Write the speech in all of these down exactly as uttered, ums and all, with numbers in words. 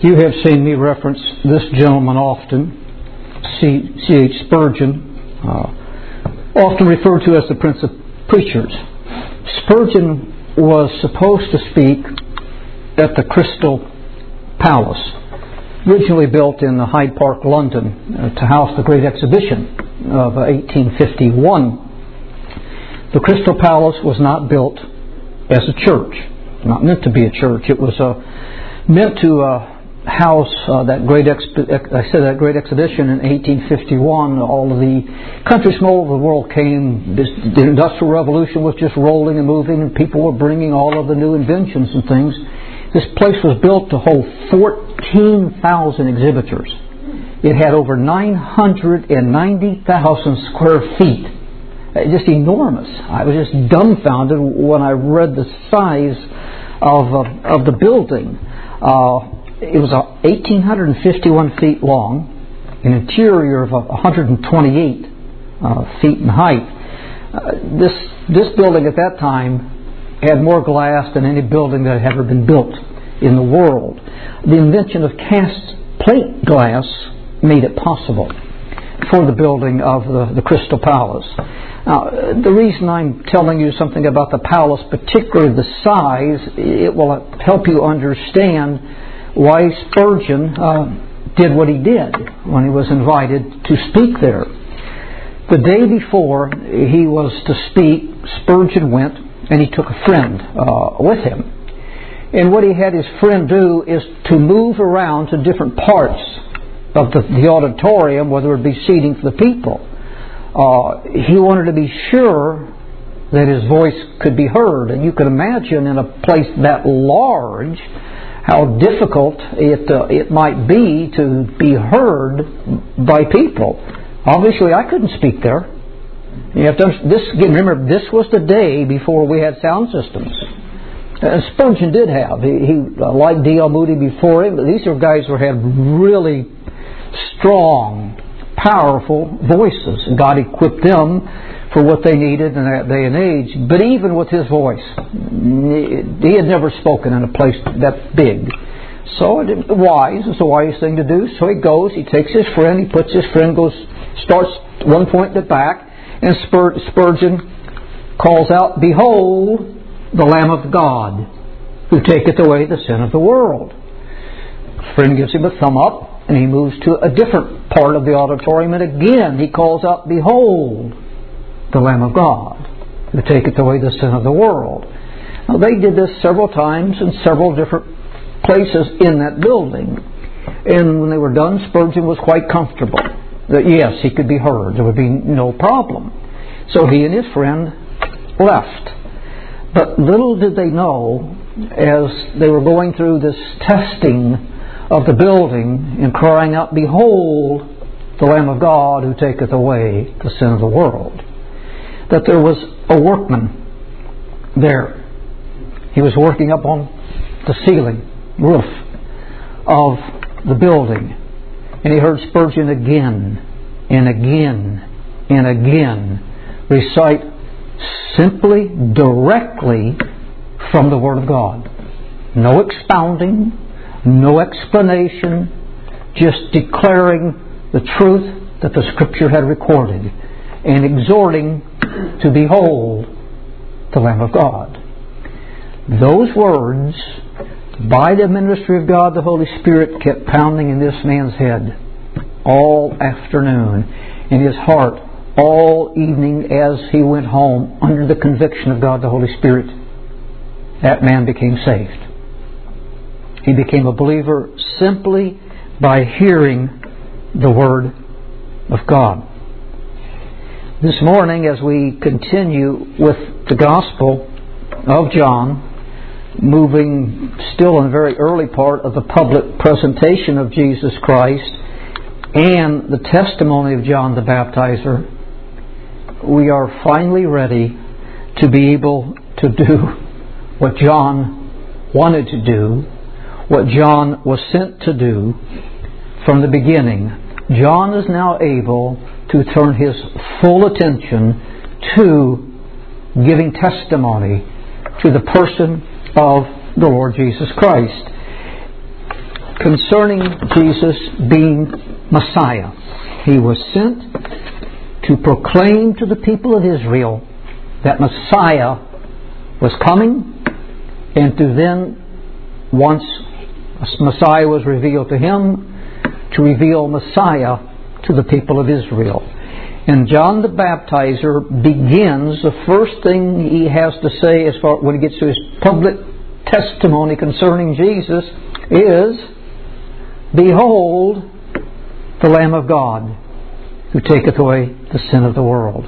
You have seen me reference this gentleman often, C H Spurgeon, uh, often referred to as the Prince of Preachers. Spurgeon was supposed to speak at the Crystal Palace, originally built in Hyde Park, London, uh, to house the Great Exhibition of uh, eighteen fifty-one. The Crystal Palace was not built as a church, not meant to be a church. It was uh, meant to uh, house uh, that great exp- I said that great exhibition in eighteen fifty-one. All of the countries from all over the world came. This, the Industrial Revolution was just rolling and moving, and people were bringing all of the new inventions and things. This place was built to hold fourteen thousand exhibitors. It had over nine hundred ninety thousand square feet. Just enormous. I was just dumbfounded when I read the size of uh, of the building. Uh, It was eighteen fifty-one feet long, an interior of one hundred twenty-eight uh, feet in height. Uh, this this building at that time had more glass than any building that had ever been built in the world. The invention of cast plate glass made it possible for the building of the, the Crystal Palace. Now, the reason I'm telling you something about the palace, particularly the size, it will help you understand why Spurgeon uh, did what he did when he was invited to speak there. The day before he was to speak, Spurgeon went and he took a friend uh, with him. And what he had his friend do is to move around to different parts of the, the auditorium where there would be seating for the people. Uh, he wanted to be sure that his voice could be heard. And you can imagine in a place that large how difficult it uh, it might be to be heard by people. Obviously, I couldn't speak there. You have to this again. Remember, this was the day before we had sound systems. And Spurgeon did have. He, he uh, like D L Moody before him, but these are guys who had really strong, powerful voices, and God equipped them for what they needed in that day and age. But even with his voice, he had never spoken in a place that big. So it is wise. It's a wise thing to do. So he goes, he takes his friend, he puts his friend, goes, starts one point in the back, and Spur, Spurgeon calls out, "Behold, the Lamb of God, who taketh away the sin of the world." Friend gives him a thumb up, and he moves to a different part of the auditorium, and again he calls out, "Behold, the Lamb of God, who taketh away the sin of the world." Now, they did this several times in several different places in that building. And when they were done, Spurgeon was quite comfortable that, yes, he could be heard. There would be no problem. So he and his friend left. But little did they know, as they were going through this testing of the building and crying out, "Behold, the Lamb of God, who taketh away the sin of the world," that there was a workman there. He was working up on the ceiling, roof of the building. And he heard Spurgeon again and again and again recite simply, directly from the Word of God. No expounding, no explanation, just declaring the truth that the Scripture had recorded and exhorting to behold the Lamb of God. Those words, by the ministry of God the Holy Spirit, kept pounding in this man's head all afternoon, in his heart all evening as he went home under the conviction of God the Holy Spirit. That man became saved. He became a believer simply by hearing the Word of God. This morning, as we continue with the Gospel of John, moving still in the very early part of the public presentation of Jesus Christ and the testimony of John the Baptizer, we are finally ready to be able to do what John wanted to do, what John was sent to do from the beginning. John is now able to turn his full attention to giving testimony to the person of the Lord Jesus Christ. concerning Jesus being Messiah. He was sent to proclaim to the people of Israel that Messiah was coming, and to then, once Messiah was revealed to him, to reveal Messiah to the people of Israel. And John the Baptizer begins, the first thing he has to say as far when he gets to his public testimony concerning Jesus is, "Behold, the Lamb of God, who taketh away the sin of the world."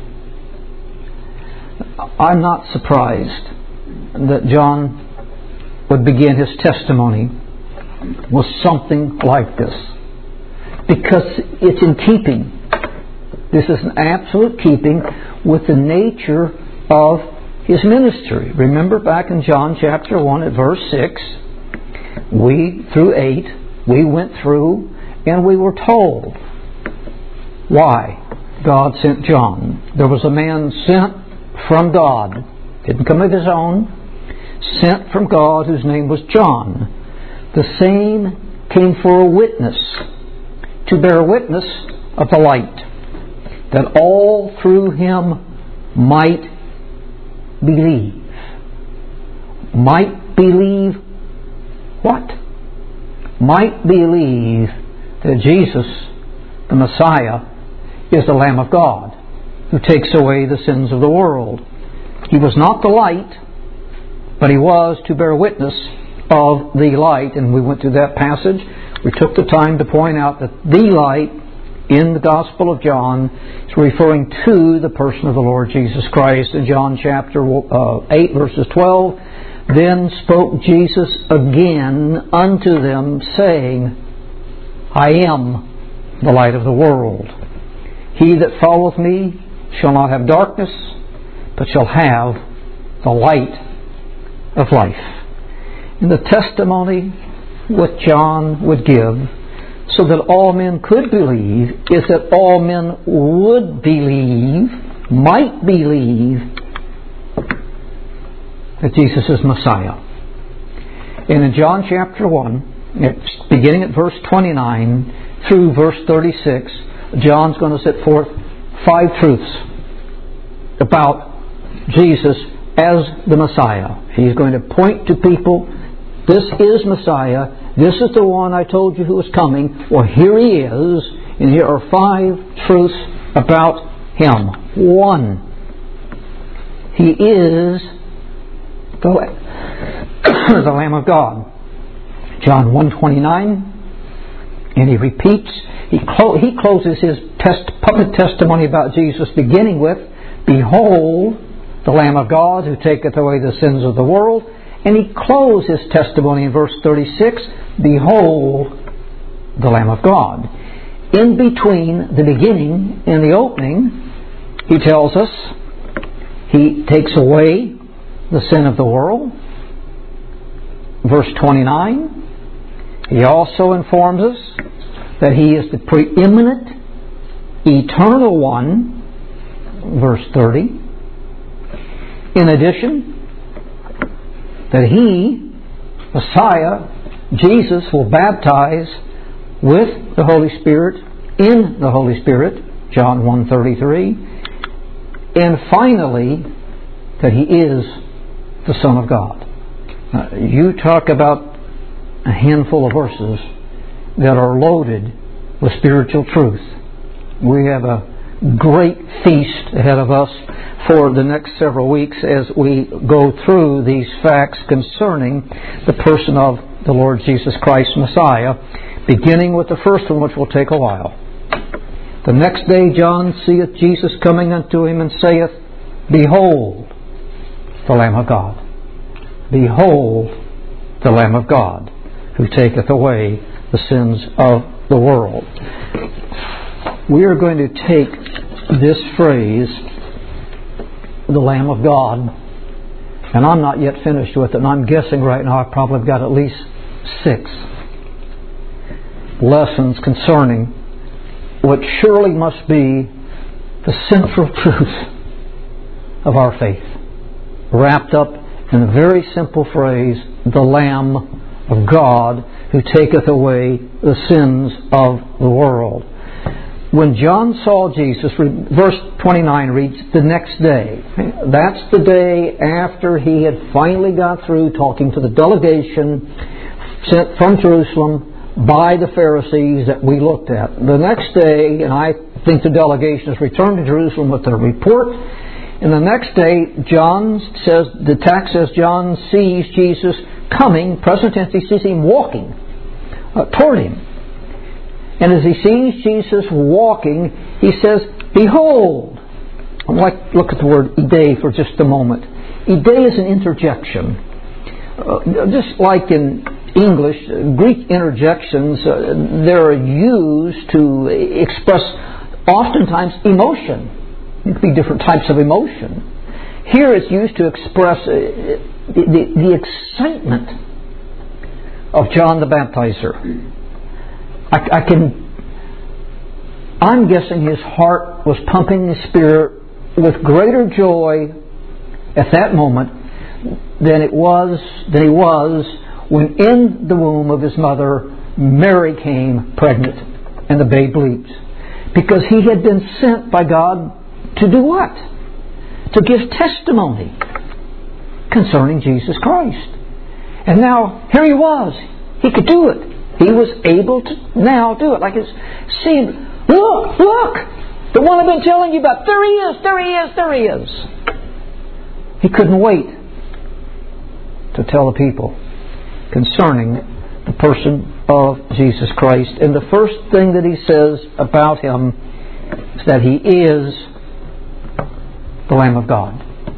I'm not surprised that John would begin his testimony with something like this, because it's in keeping. This is in absolute keeping with the nature of his ministry. Remember back in John chapter one at verse six, we through eight, we went through and we were told why God sent John. There was a man sent from God, didn't come of his own, sent from God, whose name was John. The same came for a witness, to bear witness of the light, that all through him might believe. Might believe what? Might believe that Jesus, the Messiah, is the Lamb of God, who takes away the sins of the world. He was not the light, but he was to bear witness of the light. And we went through that passage. We took the time to point out that the light in the Gospel of John is referring to the person of the Lord Jesus Christ. In John chapter eight, verses twelve, "Then spoke Jesus again unto them, saying, I am the light of the world. He that followeth me shall not have darkness, but shall have the light of life." And the testimony what John would give, so that all men could believe, is that all men would believe, might believe, that Jesus is Messiah. And in John chapter one, it's beginning at verse twenty-nine through verse thirty-six, John's going to set forth five truths about Jesus as the Messiah. He's going to point to people, this is Messiah, this is the one I told you who was coming. Well, here he is, and here are five truths about him. One, he is the, the Lamb of God. John one twenty-nine, and he repeats, he, clo- he closes his test, public testimony about Jesus beginning with, "Behold, the Lamb of God, who taketh away the sins of the world." And he closed his testimony in verse thirty-six, "Behold, the Lamb of God." In between the beginning and the opening, he tells us he takes away the sin of the world. Verse twenty-nine, he also informs us that he is the preeminent, eternal one. Verse thirty. In addition, that he, Messiah, Jesus, will baptize with the Holy Spirit, in the Holy Spirit, John one thirty-three. And finally, that he is the Son of God. Now, you talk about a handful of verses that are loaded with spiritual truth. We have a great feast ahead of us for the next several weeks as we go through these facts concerning the person of the Lord Jesus Christ, Messiah, beginning with the first one, which will take a while. The next day John seeth Jesus coming unto him, and saith, "Behold, the Lamb of God. Behold, the Lamb of God, who taketh away the sins of the world." We are going to take this phrase, the Lamb of God, and I'm not yet finished with it, and I'm guessing right now I've probably got at least six lessons concerning what surely must be the central truth of our faith, wrapped up in a very simple phrase, the Lamb of God, who taketh away the sins of the world. When John saw Jesus, verse twenty-nine reads, the next day. That's the day after he had finally got through talking to the delegation sent from Jerusalem by the Pharisees that we looked at. The next day, and I think the delegation has returned to Jerusalem with their report, and the next day, John says, the text says, John sees Jesus coming, present tense, he sees him walking uh, toward him. And as he sees Jesus walking, he says, behold. I'd like to look at the word idē for just a moment. Idē is an interjection. Uh, just like in English, Greek interjections, uh, they're used to express oftentimes emotion. It could be different types of emotion. Here it's used to express uh, the, the, the excitement of John the Baptizer. I, I can, I'm guessing his heart was pumping his spirit with greater joy at that moment than it was, than he was when in the womb of his mother Mary came pregnant and the babe leaped. Because he had been sent by God to do what? To give testimony concerning Jesus Christ. And now, here he was. He could do it. He was able to now do it. Like it seemed, look, look! The one I've been telling you about. There he is, there he is, there he is. He couldn't wait to tell the people concerning the person of Jesus Christ. And the first thing that he says about him is that he is the Lamb of God.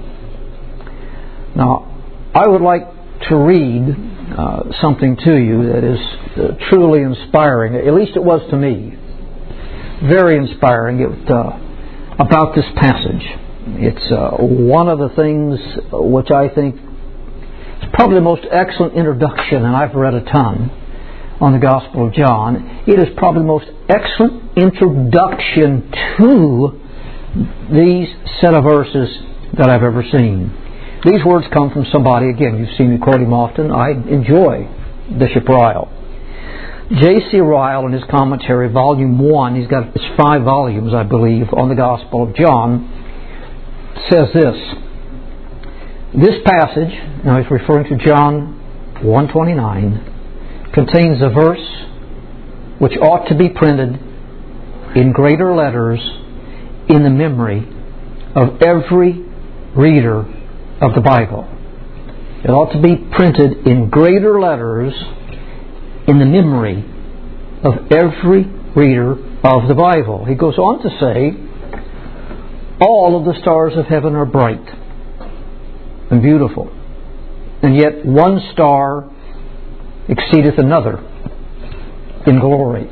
Now, I would like to read uh, something to you that is uh, truly inspiring. At least it was to me. Very inspiring it, uh, about this passage. It's uh, one of the things which I think is probably the most excellent introduction, and I've read a ton on the Gospel of John. It is probably the most excellent introduction to these set of verses that I've ever seen. These words come from somebody, again, you've seen me quote him often. I enjoy Bishop Ryle. J C Ryle, in his commentary, volume one, he's got it's five volumes, I believe, on the Gospel of John, says this. This passage, now he's referring to John one twenty-nine, contains a verse which ought to be printed in greater letters in the memory of every reader of the Bible. It ought to be printed in greater letters in the memory of every reader of the Bible. He goes on to say, all of the stars of heaven are bright and beautiful, and yet one star exceedeth another in glory.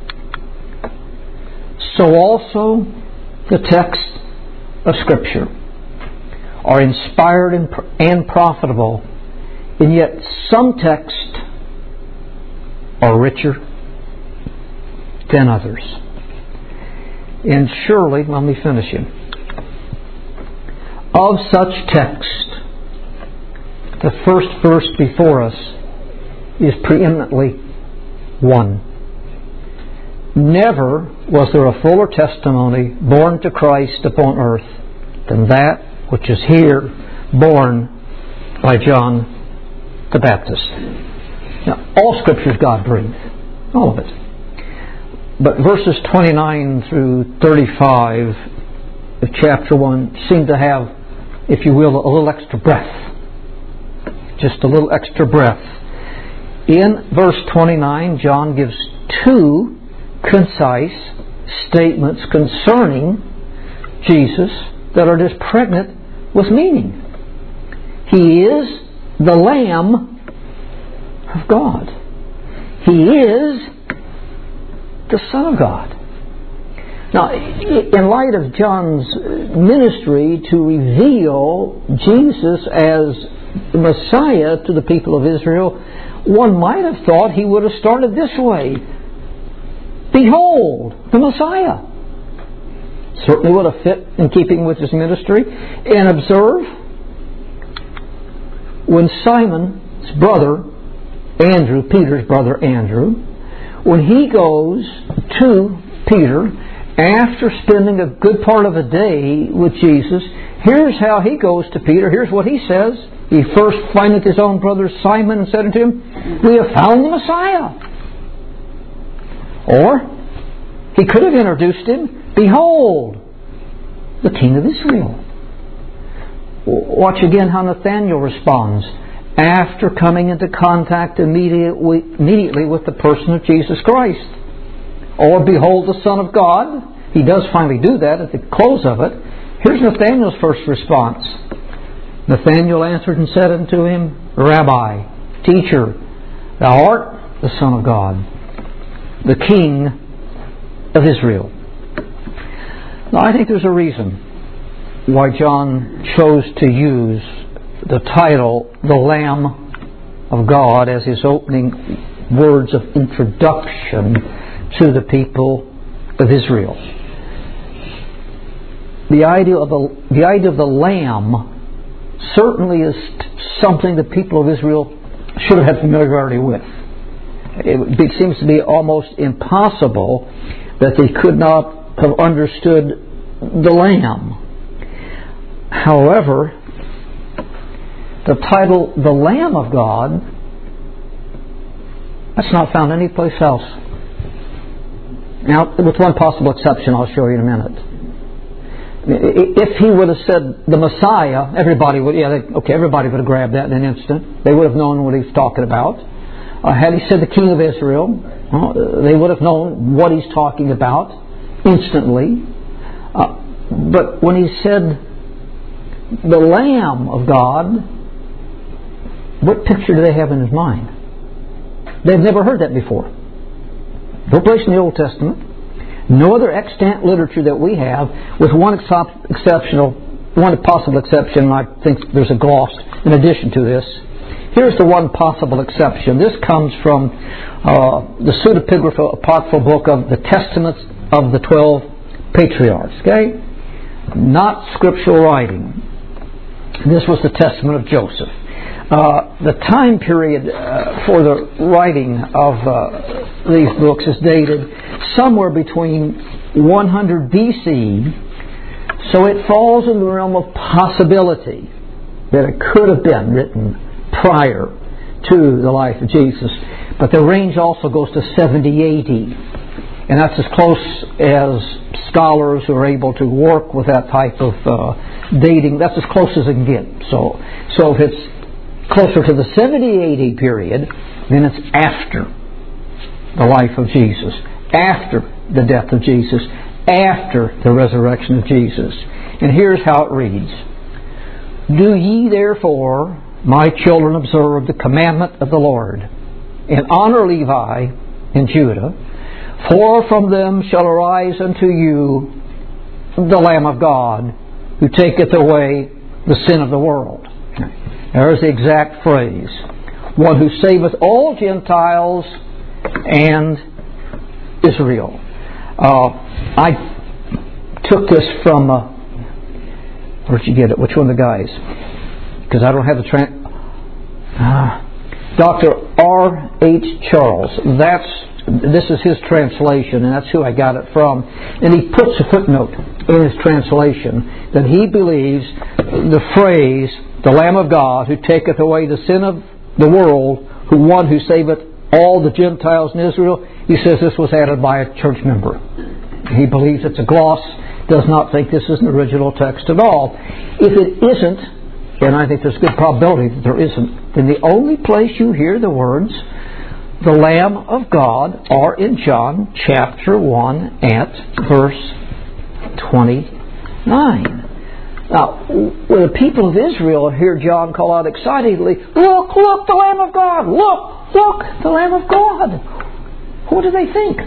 So also the texts of Scripture are inspired and, and profitable, and yet some texts are richer than others. And surely, let me finish it. Of such text, the first verse before us is preeminently one. Never was there a fuller testimony borne to Christ upon earth than that which is here borne by John the Baptist. Now, all Scripture is God-breathed. All of it. But verses twenty-nine through thirty-five of chapter one seem to have, if you will, a little extra breath. Just a little extra breath. In verse twenty-nine, John gives two concise statements concerning Jesus that are just pregnant with meaning. He is the Lamb of God. He is the Son of God. Now, in light of John's ministry to reveal Jesus as the Messiah to the people of Israel, one might have thought he would have started this way. Behold, the Messiah. Certainly would have fit in keeping with his ministry. And observe, when Simon's brother Andrew, Peter's brother Andrew, when he goes to Peter after spending a good part of a day with Jesus, here's how he goes to Peter. Here's what he says. He first findeth his own brother Simon and said unto him, We have found the Messiah. Or he could have introduced him, Behold, the King of Israel. Watch again how Nathanael responds after coming into contact immediately, immediately with the person of Jesus Christ. Or, Behold the Son of God. He does finally do that at the close of it. Here's Nathanael's first response. Nathanael answered and said unto him, Rabbi, Teacher, thou art the Son of God, the King of Israel. Now, I think there's a reason why John chose to use the title, The Lamb of God, as his opening words of introduction to the people of Israel. The idea of the, the idea of the Lamb certainly is something the people of Israel should have had familiarity with. It, it seems to be almost impossible that they could not have understood the Lamb. However, the title, The Lamb of God, that's not found anyplace else. Now, with one possible exception, I'll show you in a minute. If he would have said the Messiah, everybody would, yeah, they, okay, everybody would have grabbed that in an instant. They would have known what he's talking about. Uh, had he said the King of Israel, well, they would have known what he's talking about instantly. Uh, but when he said the Lamb of God, what picture do they have in his mind? They've never heard that before. No place in the Old Testament, no other extant literature that we have, with one ex- exceptional, one possible exception, and I think there's a gloss in addition to this. Here's the one possible exception. This comes from uh, the pseudepigrapha apocryphal book of the Testaments of the Twelve Patriarchs. Okay, not scriptural writing. This was the Testament of Joseph. Uh, the time period uh, for the writing of uh, these books is dated somewhere between one hundred B C, so it falls in the realm of possibility that it could have been written prior to the life of Jesus. But the range also goes to seventy A D, and that's as close as scholars who are able to work with that type of uh, dating, that's as close as it can get. So, so if it's closer to the seventy A D period, then it's after the life of Jesus, after the death of Jesus, after the resurrection of Jesus. And here's how it reads. Do ye therefore, my children, observe the commandment of the Lord, and honor Levi and Judah, for from them shall arise unto you the Lamb of God, who taketh away the sin of the world. There's the exact phrase. One who saveth all Gentiles and Israel. Uh, I took this from, uh, where'd you get it? Which one of the guys? Because I don't have the... Tra- uh, Doctor R H Charles. That's This is his translation, and that's who I got it from. And he puts a footnote in his translation that he believes the phrase, the Lamb of God, who taketh away the sin of the world, who one who saveth all the Gentiles in Israel, he says this was added by a church member. He believes it's a gloss, does not think this is an original text at all. If it isn't, and I think there's good probability that there isn't, then the only place you hear the words the Lamb of God are in John chapter one at verse twenty-nine. Now, when the people of Israel hear John call out excitedly, look, look, the Lamb of God, look, look, the Lamb of God, what do they think?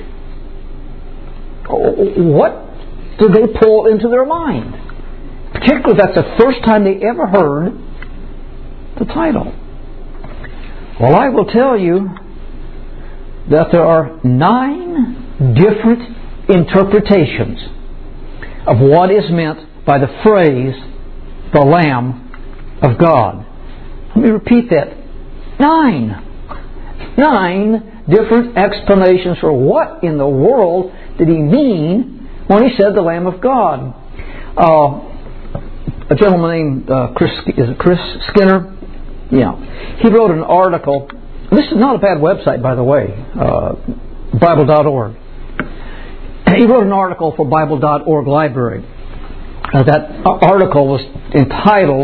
What do they pull into their mind? Particularly if that's the first time they ever heard the title. Well, I will tell you that there are nine different interpretations of what is meant by the phrase, the Lamb of God. Let me repeat that. Nine. Nine different explanations for what in the world did he mean when he said the Lamb of God. Uh, a gentleman named uh, Chris, is it Chris Skinner? Yeah. He wrote an article. This is not a bad website, by the way, uh, Bible dot org. He wrote an article for Bible dot org library. Uh, that article was entitled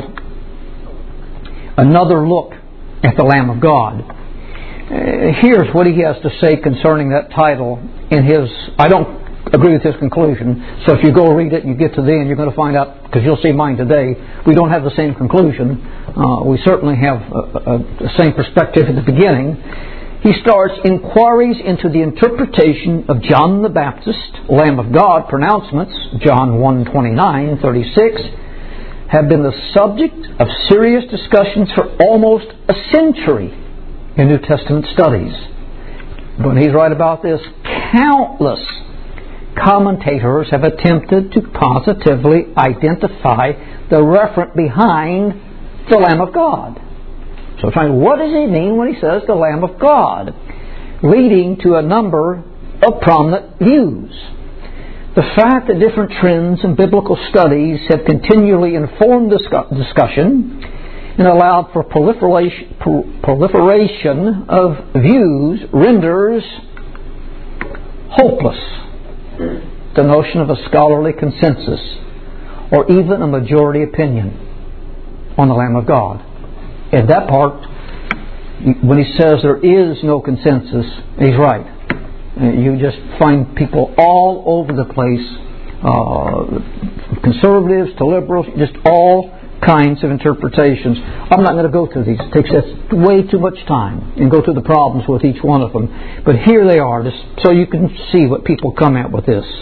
Another Look at the Lamb of God. Uh, here's what he has to say concerning that title in his... I don't agree with his conclusion, so if you go read it and you get to the end, you're going to find out, because you'll see mine today, we don't have the same conclusion. Uh, we certainly have a, a, the same perspective at the beginning. He starts, inquiries into the interpretation of John the Baptist, Lamb of God pronouncements, John one twenty-nine thirty-six, have been the subject of serious discussions for almost a century in New Testament studies. When he's right about this, countless commentators have attempted to positively identify the referent behind the Lamb of God. So trying, what does he mean when he says the Lamb of God? Leading to a number of prominent views. The fact that different trends in biblical studies have continually informed discussion and allowed for proliferation, proliferation of views renders hopeless the notion of a scholarly consensus or even a majority opinion on the Lamb of God. In that part, when he says there is no consensus, he's right. You just find people all over the place, uh, conservatives to liberals, just all kinds of interpretations. I'm not going to go through these. It takes us way too much time and go through the problems with each one of them. But here they are, just so you can see what people come at with this.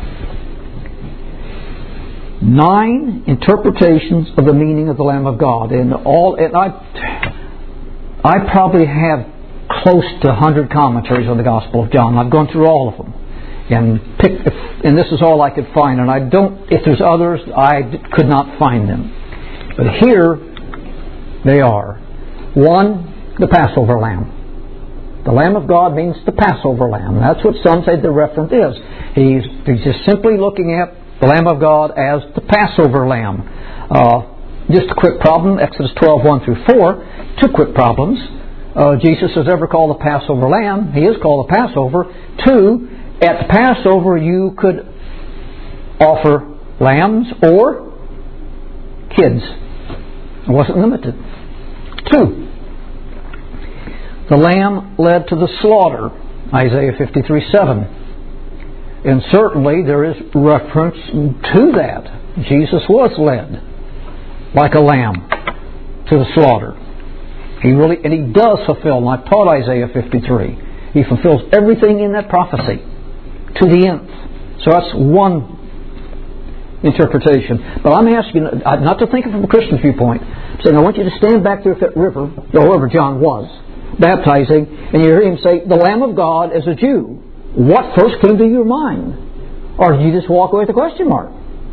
Nine interpretations of the meaning of the Lamb of God, and all. And I, I probably have close to a hundred commentaries on the Gospel of John. I've gone through all of them and picked, and this is all I could find. And I don't. If there's others, I could not find them. But here they are. One, the Passover lamb. The Lamb of God means the Passover lamb. That's what some say the reference is. He's, he's just simply looking at the Lamb of God as the Passover lamb. Uh, just a quick problem, Exodus twelve, one through four. Two quick problems. Uh, Jesus is ever called the Passover lamb. He is called the Passover. Two, at the Passover you could offer lambs or kids. It wasn't limited. Two, the lamb led to the slaughter, Isaiah fifty-three, seven. And certainly there is reference to that. Jesus was led like a lamb to the slaughter. He really, and he does fulfill, and I've taught Isaiah fifty-three. He fulfills everything in that prophecy to the nth. So that's one interpretation. But I'm asking you not to think of it from a Christian viewpoint. I'm saying I want you to stand back there at that river, or wherever John was, baptizing, and you hear him say, the Lamb of God as a Jew. What first came to your mind? Or did you just walk away with a question mark?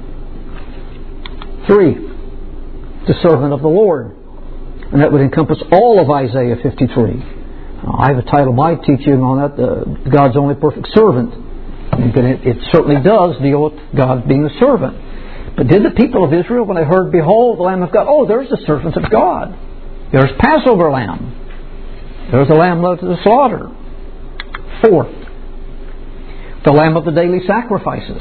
Three, the servant of the Lord. And that would encompass all of Isaiah fifty-three. Uh, I have entitled my teaching on that, uh, God's only perfect servant. And it, it certainly does deal with God being a servant. But did the people of Israel, when they heard, behold, the Lamb of God, oh, there's the servant of God. There's Passover lamb. There's the lamb led to the slaughter. Fourth, the lamb of the daily sacrifices.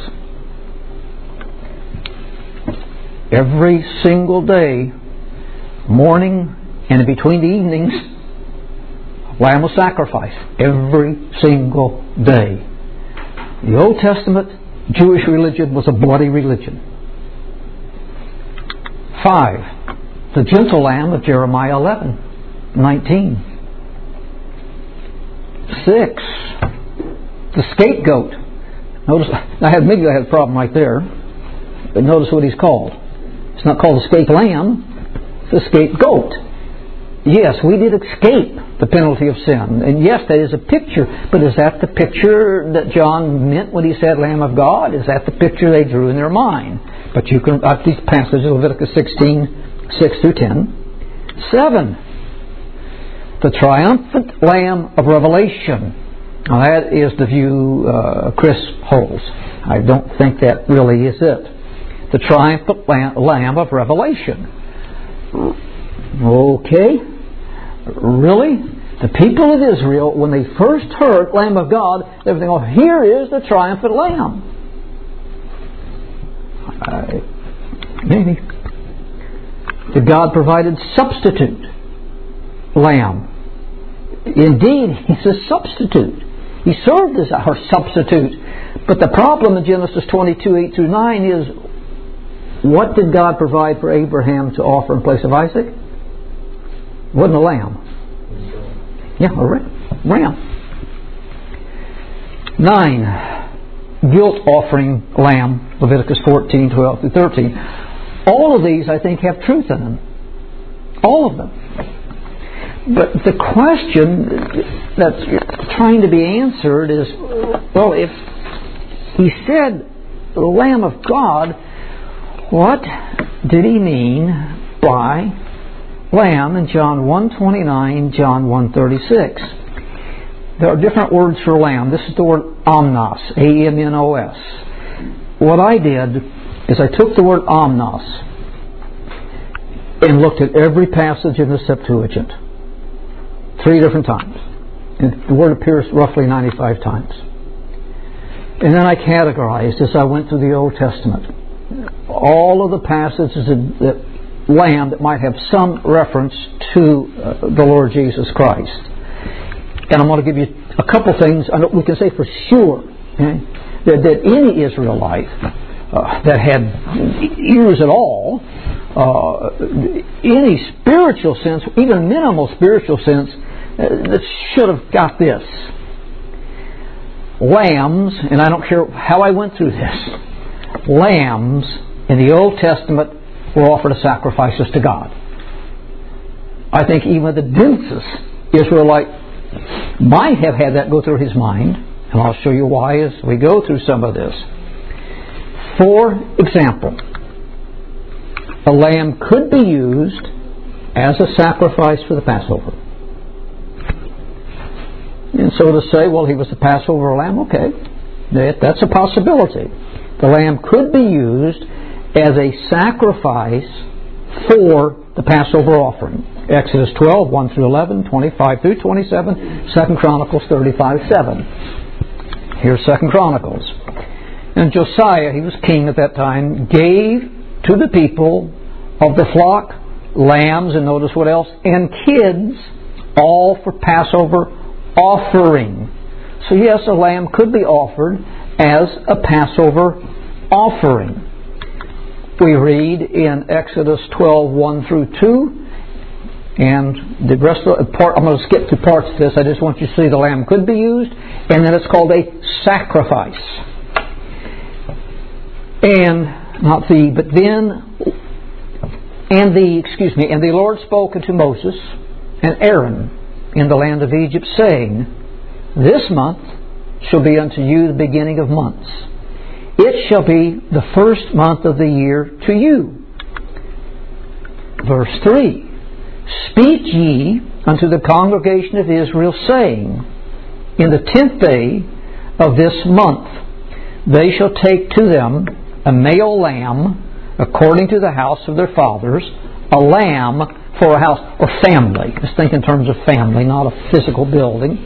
Every single day, morning and in between the evenings, lamb was sacrificed. Every single day. The Old Testament Jewish religion was a bloody religion. Five, the gentle lamb of Jeremiah eleven, nineteen. Six, the scapegoat. Notice, I had maybe I had a problem right there, but notice what he's called. It's not called the escape lamb, it's the scapegoat. Yes, we did escape the penalty of sin. And yes, that is a picture. But is that the picture that John meant when he said Lamb of God? Is that the picture they drew in their mind? But you can, uh, these passages, Leviticus sixteen, six through ten. Seven, the triumphant Lamb of Revelation. Now that is the view uh, Chris holds. I don't think that really is it. The triumphant Lamb of Revelation. Okay? Really? The people of Israel, when they first heard Lamb of God, they were thinking, oh, here is the triumphant Lamb. Uh, maybe. That God provided substitute Lamb. Indeed, He's a substitute. He served as our substitute. But the problem in Genesis twenty-two, eight through nine is, what did God provide for Abraham to offer in place of Isaac? It wasn't a lamb. Yeah, a ram. Nine, guilt offering lamb, Leviticus fourteen, twelve through thirteen. All of these, I think, have truth in them. All of them. But the question that's trying to be answered is, well, if He said the Lamb of God, what did He mean by Lamb in John one twenty-nine, John one thirty-six? There are different words for lamb. This is the word omnos, A M N O S. What I did is I took the word omnos and looked at every passage in the Septuagint. Three different times. And the word appears roughly ninety-five times. And then I categorized as I went through the Old Testament all of the passages that, that lamb that might have some reference to uh, the Lord Jesus Christ. And I'm going to give you a couple things I know we can say for sure, okay, that, that any Israelite uh, that had ears at all, uh, any spiritual sense, even minimal spiritual sense, uh, that should have got this. Lambs, and I don't care how I went through this, lambs in the Old Testament were offered as sacrifices to God. I think even the densest Israelite might have had that go through his mind, and I'll show you why as we go through some of this. For example, a lamb could be used as a sacrifice for the Passover. And so to say, well, he was the Passover lamb, okay, that, that's a possibility. The lamb could be used as a sacrifice for the Passover offering. Exodus twelve, one through eleven, twenty-five through twenty-seven, Second Chronicles thirty-five, seven. Here's Second Chronicles. And Josiah, he was king at that time, gave to the people of the flock lambs, and notice what else, and kids, all for Passover offering. So yes, a lamb could be offered as a Passover offering. We read in Exodus twelve, one through two, and the rest of the part, I'm going to skip two parts of this. I just want you to see the lamb could be used, and then it's called a sacrifice. And not the, but then, and the, excuse me, and the Lord spoke unto Moses and Aaron in the land of Egypt, saying, this month shall be unto you the beginning of months. It shall be the first month of the year to you. Verse three. Speak ye unto the congregation of Israel, saying, in the tenth day of this month they shall take to them a male lamb according to the house of their fathers, a lamb for a house, or family. Let's think in terms of family, not a physical building.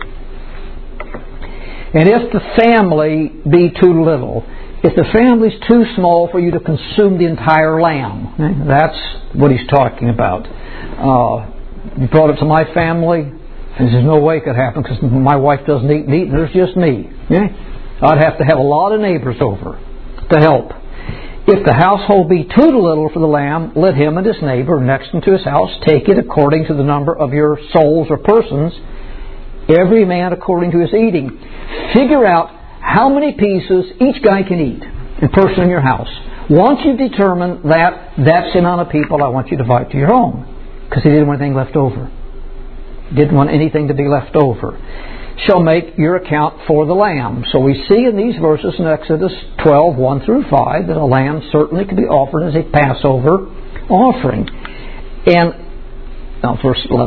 And if the family be too little, if the family's too small for you to consume the entire lamb, that's what he's talking about. Uh, you brought it to my family, and there's no way it could happen because my wife doesn't eat meat and there's just me. Yeah? I'd have to have a lot of neighbors over to help. If the household be too little for the lamb, let him and his neighbor next unto his house take it according to the number of your souls or persons, every man according to his eating. Figure out how many pieces each guy can eat, a person in your house. Once you've determined that that's the amount of people I want you to invite to your home, because he didn't want anything left over. Didn't want anything to be left over. Shall make your account for the lamb. So we see in these verses in Exodus twelve, one through five, that a lamb certainly could be offered as a Passover offering. And now verse eleven,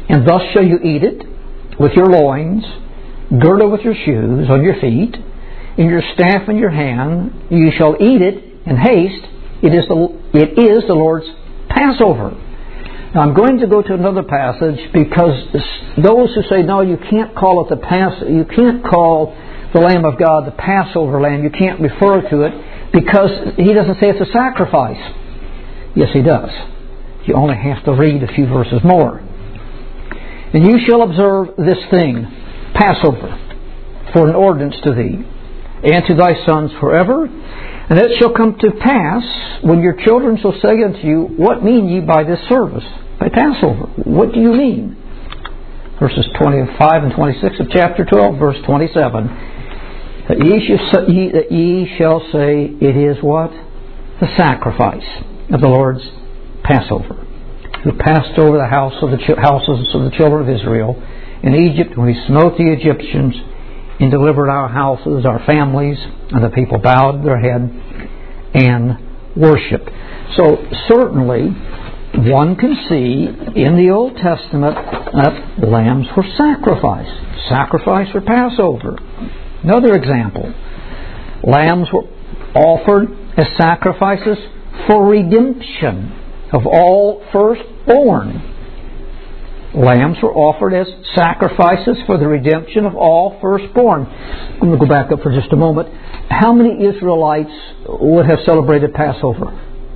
And thus shall you eat it, with your loins, girded with your shoes on your feet, and your staff in your hand. You shall eat it in haste. It is the, it is the Lord's Passover. Now I'm going to go to another passage, because those who say, no, you can't call it the Pass, you can't call the Lamb of God the Passover lamb, you can't refer to it, because he doesn't say it's a sacrifice. Yes, he does. You only have to read a few verses more. And you shall observe this thing, Passover, for an ordinance to thee, and to thy sons forever. And it shall come to pass, when your children shall say unto you, what mean ye by this service, by Passover? What do you mean? Verses twenty-five and twenty-six of chapter twelve, verse twenty-seven. That ye shall, ye, that ye shall say, it is what? The sacrifice of the Lord's Passover, who passed over the house of the ch- houses of the children of Israel in Egypt, when he smote the Egyptians and delivered our houses, our families, and the people bowed their head and worshipped. So certainly one can see in the Old Testament that lambs were sacrificed. Sacrifice for Passover. Another example. Lambs were offered as sacrifices for redemption of all firstborn. Lambs were offered as sacrifices for the redemption of all firstborn. I'm going to go back up for just a moment. How many Israelites would have celebrated Passover?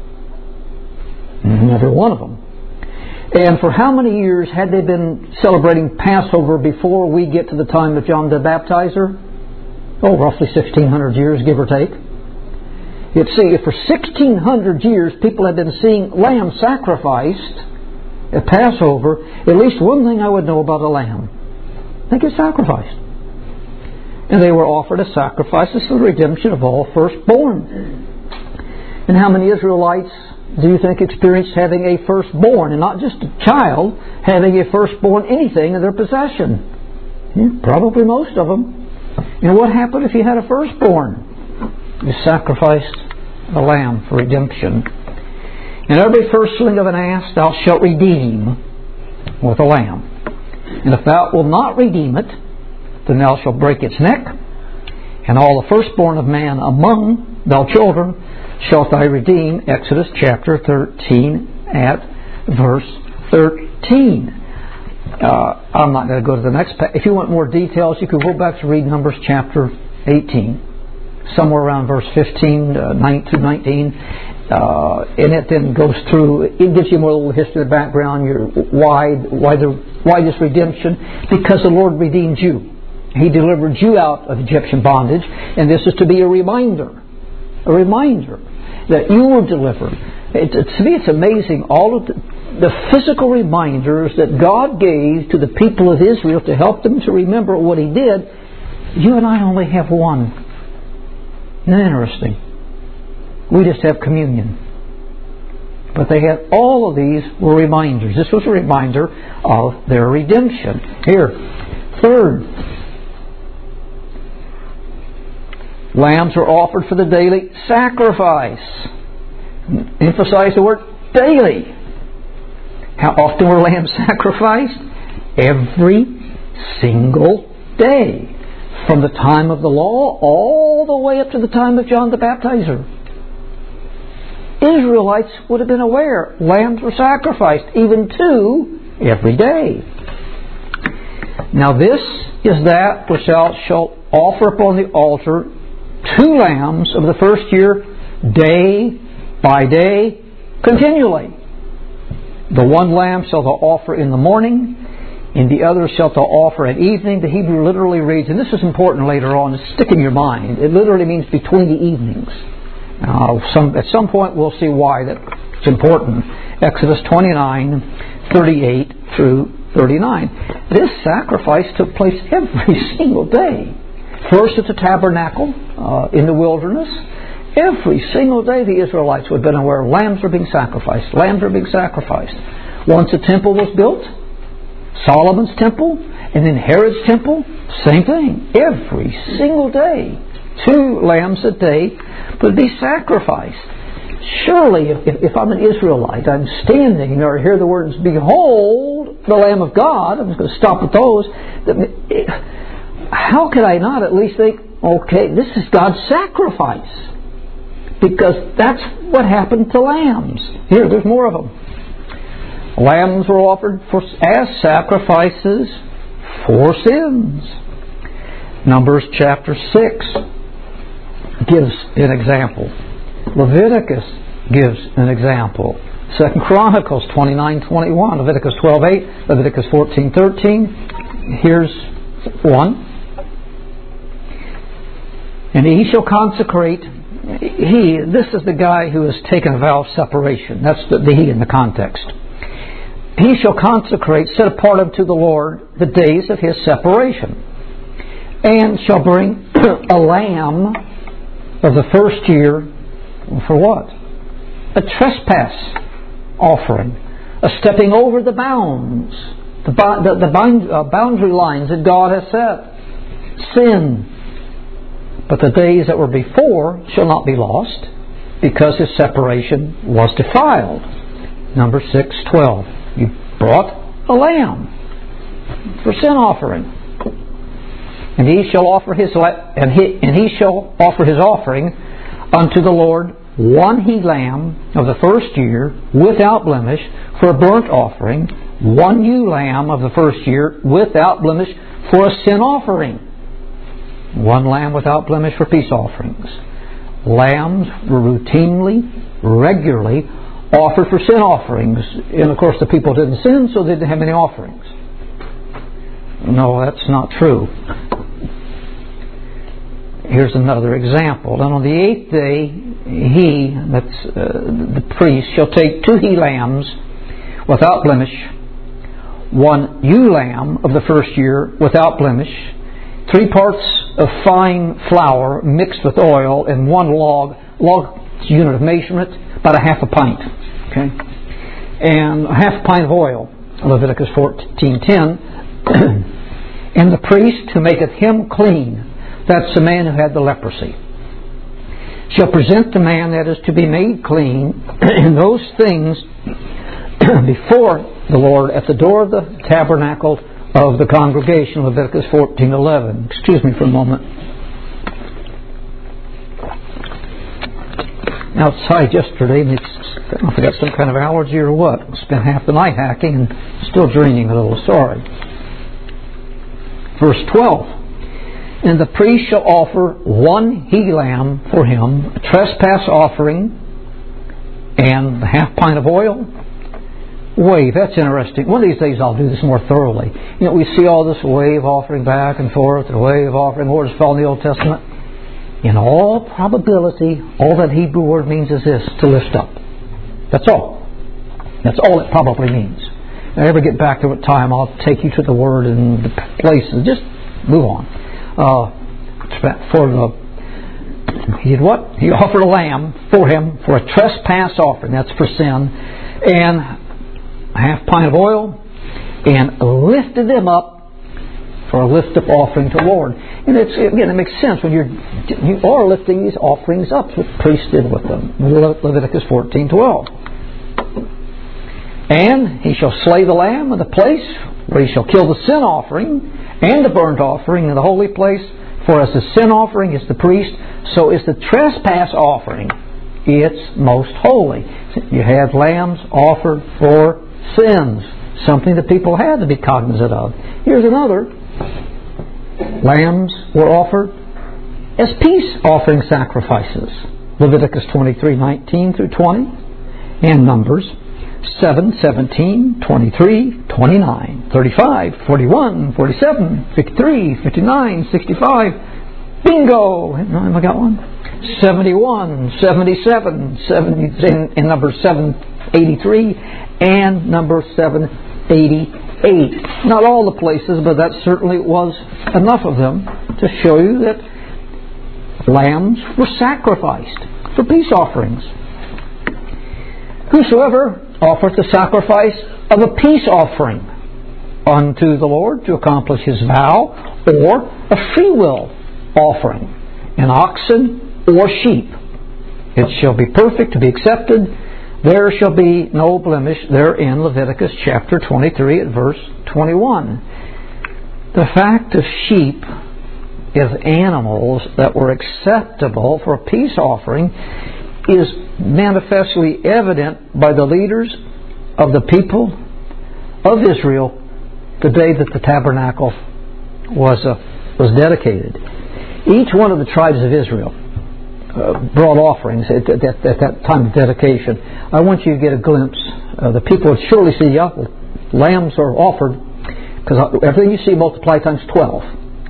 Every one of them. And for how many years had they been celebrating Passover before we get to the time of John the Baptizer? Oh, roughly sixteen hundred years, give or take. You'd see, if for sixteen hundred years people had been seeing lambs sacrificed at Passover, at least one thing I would know about a lamb: they get sacrificed. And they were offered as sacrifices for the redemption of all firstborn. And how many Israelites do you think experienced having a firstborn, and not just a child, having a firstborn anything in their possession? Yeah, probably most of them. And what happened if you had a firstborn? You sacrificed a lamb for redemption. And every firstling of an ass thou shalt redeem with a lamb. And if thou wilt not redeem it, then thou shalt break its neck. And all the firstborn of man among thy children shalt thou redeem. Exodus chapter thirteen at verse thirteen. Uh, I'm not going to go to the next page. If you want more details, you could go back to read Numbers chapter eighteen. Somewhere around verse fifteen, uh, nine to nineteen. Uh, and it then goes through, it gives you more little history of the background, your, why, why, the, why this redemption. Because the Lord redeemed you. He delivered you out of Egyptian bondage, and this is to be a reminder, a reminder that you were delivered. It, it, to me it's amazing, all of the, the physical reminders that God gave to the people of Israel to help them to remember what He did. You and I only have one. Isn't that interesting? We just have communion. But they had, all of these were reminders. This was a reminder of their redemption. Here, third, lambs were offered for the daily sacrifice. Emphasize the word daily. How often were lambs sacrificed? Every single day. From the time of the law all the way up to the time of John the Baptizer. Israelites would have been aware lambs were sacrificed, even two, every day. Now this is that which thou shalt offer upon the altar, two lambs of the first year, day by day, continually. The one lamb shalt thou offer in the morning, and the other shalt thou offer at evening. The Hebrew literally reads, and this is important later on, to stick in your mind, it literally means between the evenings. Uh, some, at some point we'll see why that's important. Exodus twenty-nine, thirty-eight through thirty-nine. This sacrifice took place every single day. First at the tabernacle uh, in the wilderness. Every single day the Israelites would have been aware lambs were being sacrificed. Lambs were being sacrificed. Once the temple was built, Solomon's temple, and then Herod's temple, same thing. Every single day. Two lambs a day would be sacrificed. Surely, if, if I'm an Israelite, I'm standing or hear the words, "Behold, the Lamb of God. I'm just going to stop at those. How could I not at least think, okay, this is God's sacrifice? Because that's what happened to lambs. Here, there's more of them. Lambs were offered for, as sacrifices for sins. Numbers chapter six gives an example. Leviticus gives an example. Second Chronicles twenty-nine twenty-one, Leviticus twelve eight, Leviticus fourteen thirteen. Here's one. And he shall consecrate. He, this is the guy who has taken a vow of separation. That's the, the he in the context. He shall consecrate, set apart unto the Lord the days of his separation, and shall bring a lamb of the first year for what? A trespass offering, a stepping over the bounds, the, the, the bound, uh, boundary lines that God has set. Sin. But the days that were before shall not be lost, because his separation was defiled. Number six twelve. You brought a lamb for sin offering, and he shall offer his and he and he shall offer his offering unto the Lord one he lamb of the first year without blemish for a burnt offering, one ewe lamb of the first year without blemish for a sin offering. One lamb without blemish for peace offerings. Lambs were routinely, regularly offered for sin offerings. And of course the people didn't sin, so they didn't have any offerings. No, that's not true. Here's another example. And on the eighth day, he, that's uh, the priest, shall take two he lambs without blemish, one ewe lamb of the first year without blemish, three parts of fine flour mixed with oil, and one log, log unit of measurement, about a half a pint, okay, and a half a pint of oil, Leviticus fourteen ten, and the priest who maketh him clean, that's the man who had the leprosy, shall present the man that is to be made clean in those things before the Lord at the door of the tabernacle of the congregation, Leviticus fourteen eleven. Excuse me for a moment. Outside yesterday, and it's, I don't know if I got some kind of allergy or what. Spent half the night hacking and still draining a little. Sorry. Verse twelve. And the priest shall offer one he lamb for him, a trespass offering, and a half pint of oil. Wave, that's interesting. One of these days I'll do this more thoroughly. You know, we see all this wave offering back and forth, the wave offering, words fall in the Old Testament. In all probability, all that Hebrew word means is this, to lift up. That's all. That's all it probably means. If I ever get back to it time, I'll take you to the word and the places. Just move on. Uh, for the, he did what? He offered a lamb for him for a trespass offering. That's for sin. And a half pint of oil, and lifted them up for a lift-up offering to the Lord. And it's, again, it makes sense when you're you are lifting these offerings up. That's what the priest did with them. Leviticus fourteen twelve. And he shall slay the lamb in the place where he shall kill the sin offering and the burnt offering in the holy place. For as the sin offering is the priest, so is the trespass offering. It's most holy. You have lambs offered for sins, something that people had to be cognizant of. Here's another. Lambs were offered as peace offering sacrifices. Leviticus twenty-three nineteen through twenty, and Numbers seven seventeen, twenty-three, twenty-nine, thirty-five, forty-one, forty-seven, fifty-three, fifty-nine, sixty-five. Bingo! Have I got one? seventy-one, seventy-seven, seventy, in, in number seven eighty-three, and number seven eighty-eight. Not all the places, but that certainly was enough of them to show you that lambs were sacrificed for peace offerings. Whosoever offereth the sacrifice of a peace offering unto the Lord to accomplish his vow, or a free will offering, an oxen or sheep, it shall be perfect to be accepted There shall be no blemish therein, Leviticus chapter twenty-three at verse twenty-one. The fact of sheep as animals that were acceptable for a peace offering is manifestly evident by the leaders of the people of Israel the day that the tabernacle was uh, was dedicated. Each one of the tribes of Israel uh, brought offerings at, at, at that time of dedication. I want you to get a glimpse. Uh, the people would surely see, yeah, lambs are offered, because everything you see multiply times twelve.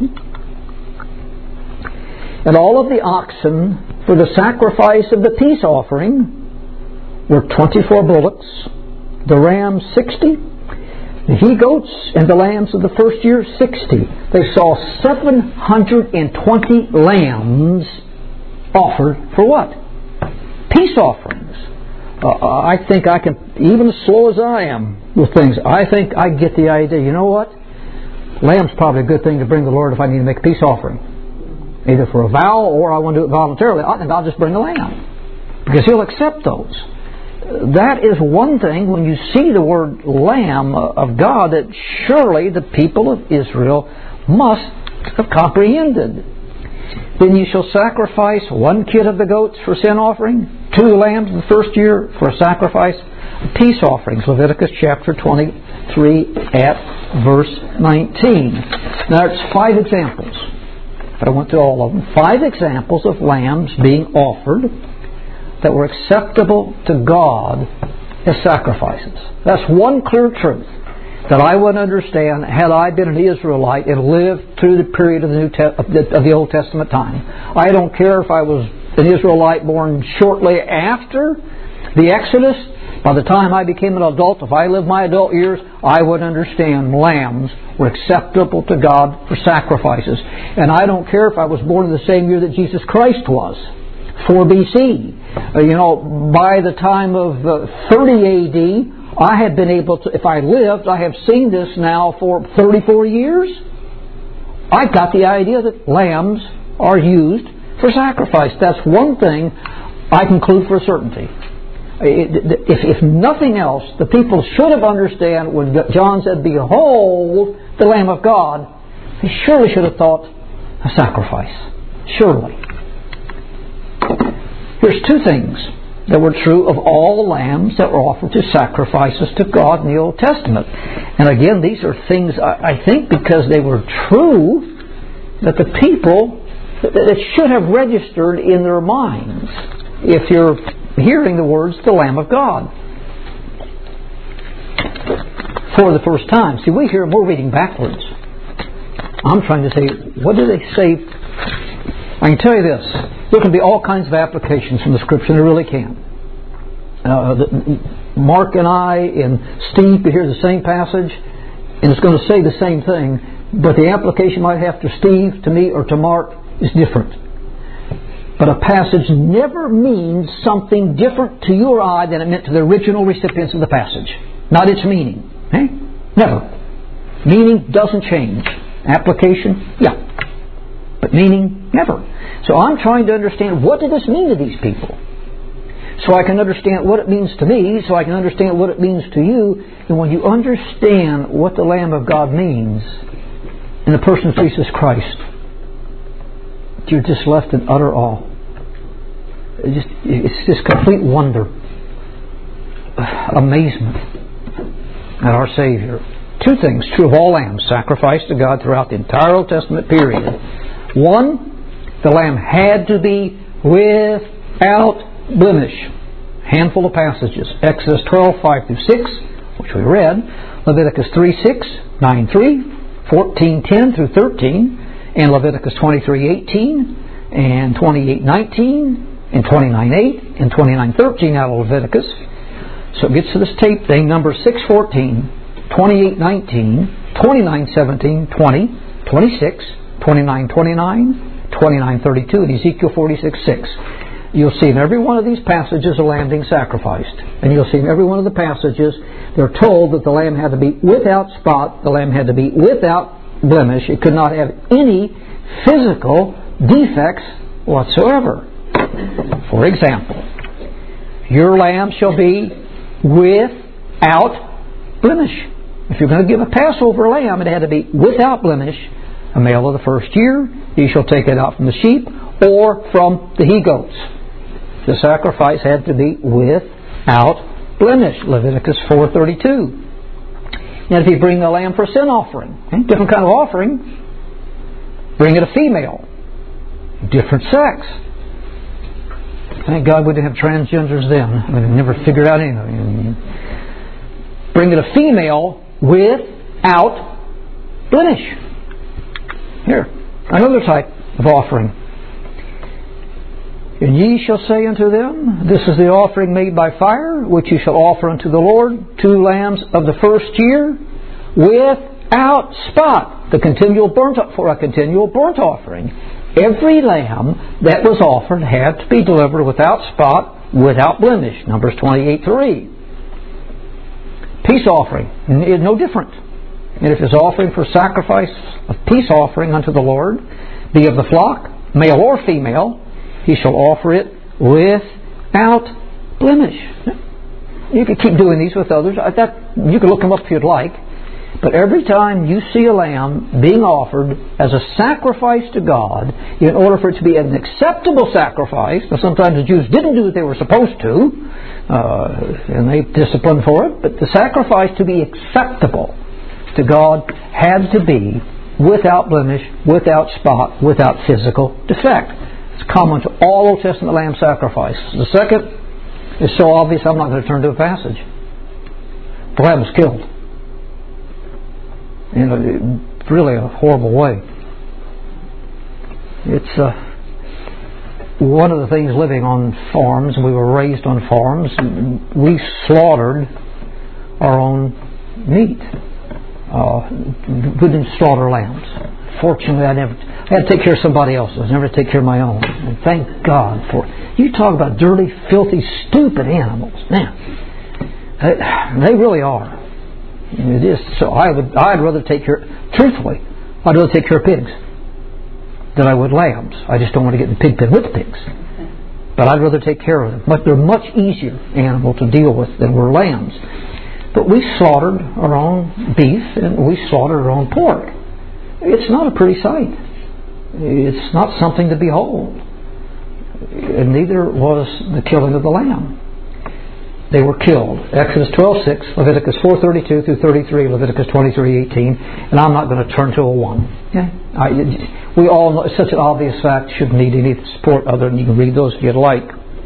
And all of the oxen for the sacrifice of the peace offering were twenty-four bullocks, the rams sixty, the he-goats and the lambs of the first year sixty. They saw seven hundred twenty lambs offered for what? Peace offerings. Uh, I think I can, even as slow as I am with things, I think I get the idea. You know what? Lamb's probably a good thing to bring the Lord if I need to make a peace offering. Either for a vow or I want to do it voluntarily. I think I'll just bring a lamb, because He'll accept those. That is one thing, when you see the word Lamb of God, that surely the people of Israel must have comprehended. Then you shall sacrifice one kid of the goats for sin offering, two lambs the first year for a sacrifice, peace offerings. Leviticus chapter twenty-three at verse nineteen. Now it's five examples. I went through all of them. Five examples of lambs being offered that were acceptable to God as sacrifices. That's one clear truth that I would understand had I been an Israelite and lived through the period of the, New Te- of the, of the Old Testament time. I don't care if I was an Israelite born shortly after the Exodus. By the time I became an adult, if I lived my adult years, I would understand lambs were acceptable to God for sacrifices. And I don't care if I was born in the same year that Jesus Christ was, four B C. Uh, you know, by the time of uh, thirty A D, I had been able to, if I lived, I have seen this now for thirty-four years. I got the idea that lambs are used for sacrifice. That's one thing I conclude for a certainty. If, if nothing else, the people should have understood when John said, "Behold, the Lamb of God." They surely should have thought a sacrifice. Surely. Here's two things that were true of all the lambs that were offered to sacrifices to God in the Old Testament. And again, these are things, I think, because they were true, that the people, that should have registered in their minds. If you're hearing the words, the Lamb of God, for the first time. See, we hear them, we're reading backwards. I'm trying to say, what do they say? I can tell you this. There can be all kinds of applications from the Scripture. There really can. Uh, the, Mark and I and Steve could hear the same passage, and it's going to say the same thing, but the application might have to Steve, to me, or to Mark is different. But a passage never means something different to you or I than it meant to the original recipients of the passage. Not its meaning. Eh? Never. Meaning doesn't change. Application, yeah. But meaning, never. So I'm trying to understand, what did this mean to these people? So I can understand what it means to me, so I can understand what it means to you. And when you understand what the Lamb of God means in the person of Jesus Christ, you're just left in utter awe. It's just, it's just complete wonder, amazement at our Savior. Two things true of all lambs sacrificed to God throughout the entire Old Testament period. One, the lamb had to be without blemish. Handful of passages. Exodus twelve, five through six, which we read. Leviticus three, six, nine, three, fourteen, ten through thirteen, and Leviticus twenty-three, eighteen, and twenty-eight, nineteen, and twenty-nine, eight, and twenty-nine, thirteen out of Leviticus. So it gets to this tape thing, number six, fourteen, twenty-eight, nineteen, twenty-nine, seventeen, twenty, twenty-six, twenty-nine, twenty-nine, twenty-nine, thirty-two, and Ezekiel forty-six, six. You'll see in every one of these passages a lamb being sacrificed. And you'll see in every one of the passages they're told that the lamb had to be without spot, the lamb had to be without blemish. It could not have any physical defects whatsoever. For example, Your lamb shall be without blemish. If you're going to give a Passover lamb, it had to be without blemish. A male of the first year, you shall take it out from the sheep or from the he-goats. The sacrifice had to be without blemish. Leviticus four thirty-two. And if you bring a lamb for a sin offering, okay, different kind of offering, bring it a female, different sex. Thank God we didn't have transgenders then. We never figured out anything. Bring it a female without blemish. Here, another type of offering. And ye shall say unto them, this is the offering made by fire, which ye shall offer unto the Lord, two lambs of the first year, without spot, the continual burnt for a continual burnt offering. Every lamb that was offered had to be delivered without spot, without blemish. Numbers twenty-eight three. Peace offering, no different. And if his offering for sacrifice of peace offering unto the Lord be of the flock, male or female, he shall offer it without blemish. You could keep doing these with others. That, you could look them up if you'd like. But every time you see a lamb being offered as a sacrifice to God, in order for it to be an acceptable sacrifice, now sometimes the Jews didn't do what they were supposed to, uh, and they disciplined for it, but the sacrifice to be acceptable to God had to be without blemish, without spot, without physical defect. It's common to all Old Testament lamb sacrifices. The second is so obvious I'm not going to turn to a passage. The lamb was killed. In a, really a horrible way. It's uh, one of the things living on farms, we were raised on farms, we slaughtered our own meat. Uh, we didn't slaughter lambs. Fortunately, I never I had to take care of somebody else's. I never take care of my own. And thank God for it. You talk about dirty, filthy, stupid animals. Man, they, they really are. It is. So I would I'd rather take care, truthfully, I'd rather take care of pigs than I would lambs. I just don't want to get in the pig pen with the pigs. But I'd rather take care of them. But they're much easier animal to deal with than were lambs. But we slaughtered our own beef and we slaughtered our own pork. It's not a pretty sight. It's not something to behold. And neither was the killing of the lamb. They were killed. Exodus twelve six, Leviticus four thirty-two through thirty-three, Leviticus twenty-three eighteen, and I'm not going to turn to a one. Okay? I, we all know it's such an obvious fact, shouldn't need any support other than you can read those if you'd like.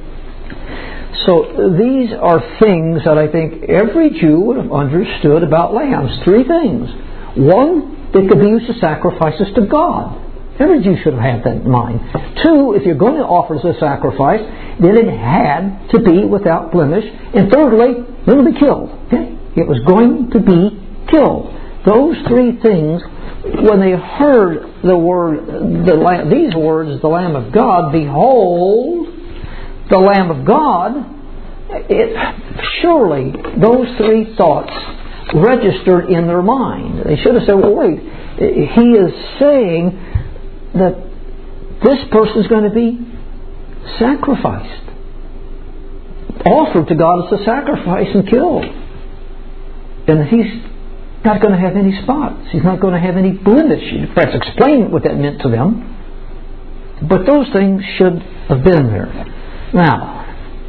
So these are things that I think every Jew would have understood about lambs. Three things. One, they could be used as sacrifices to God. Every Jew should have had that in mind. Two, if you're going to offer as a sacrifice, then it had to be without blemish. And thirdly, it would be killed. Okay? It was going to be killed. Those three things, when they heard the word, the lamb, these words, the Lamb of God, behold, the Lamb of God, it, surely those three thoughts registered in their mind. They should have said, well, wait, he is saying that this person is going to be sacrificed, offered to God as a sacrifice and killed. And he's not going to have any spots. He's not going to have any blemish. Perhaps explain what that meant to them. But those things should have been there. Now,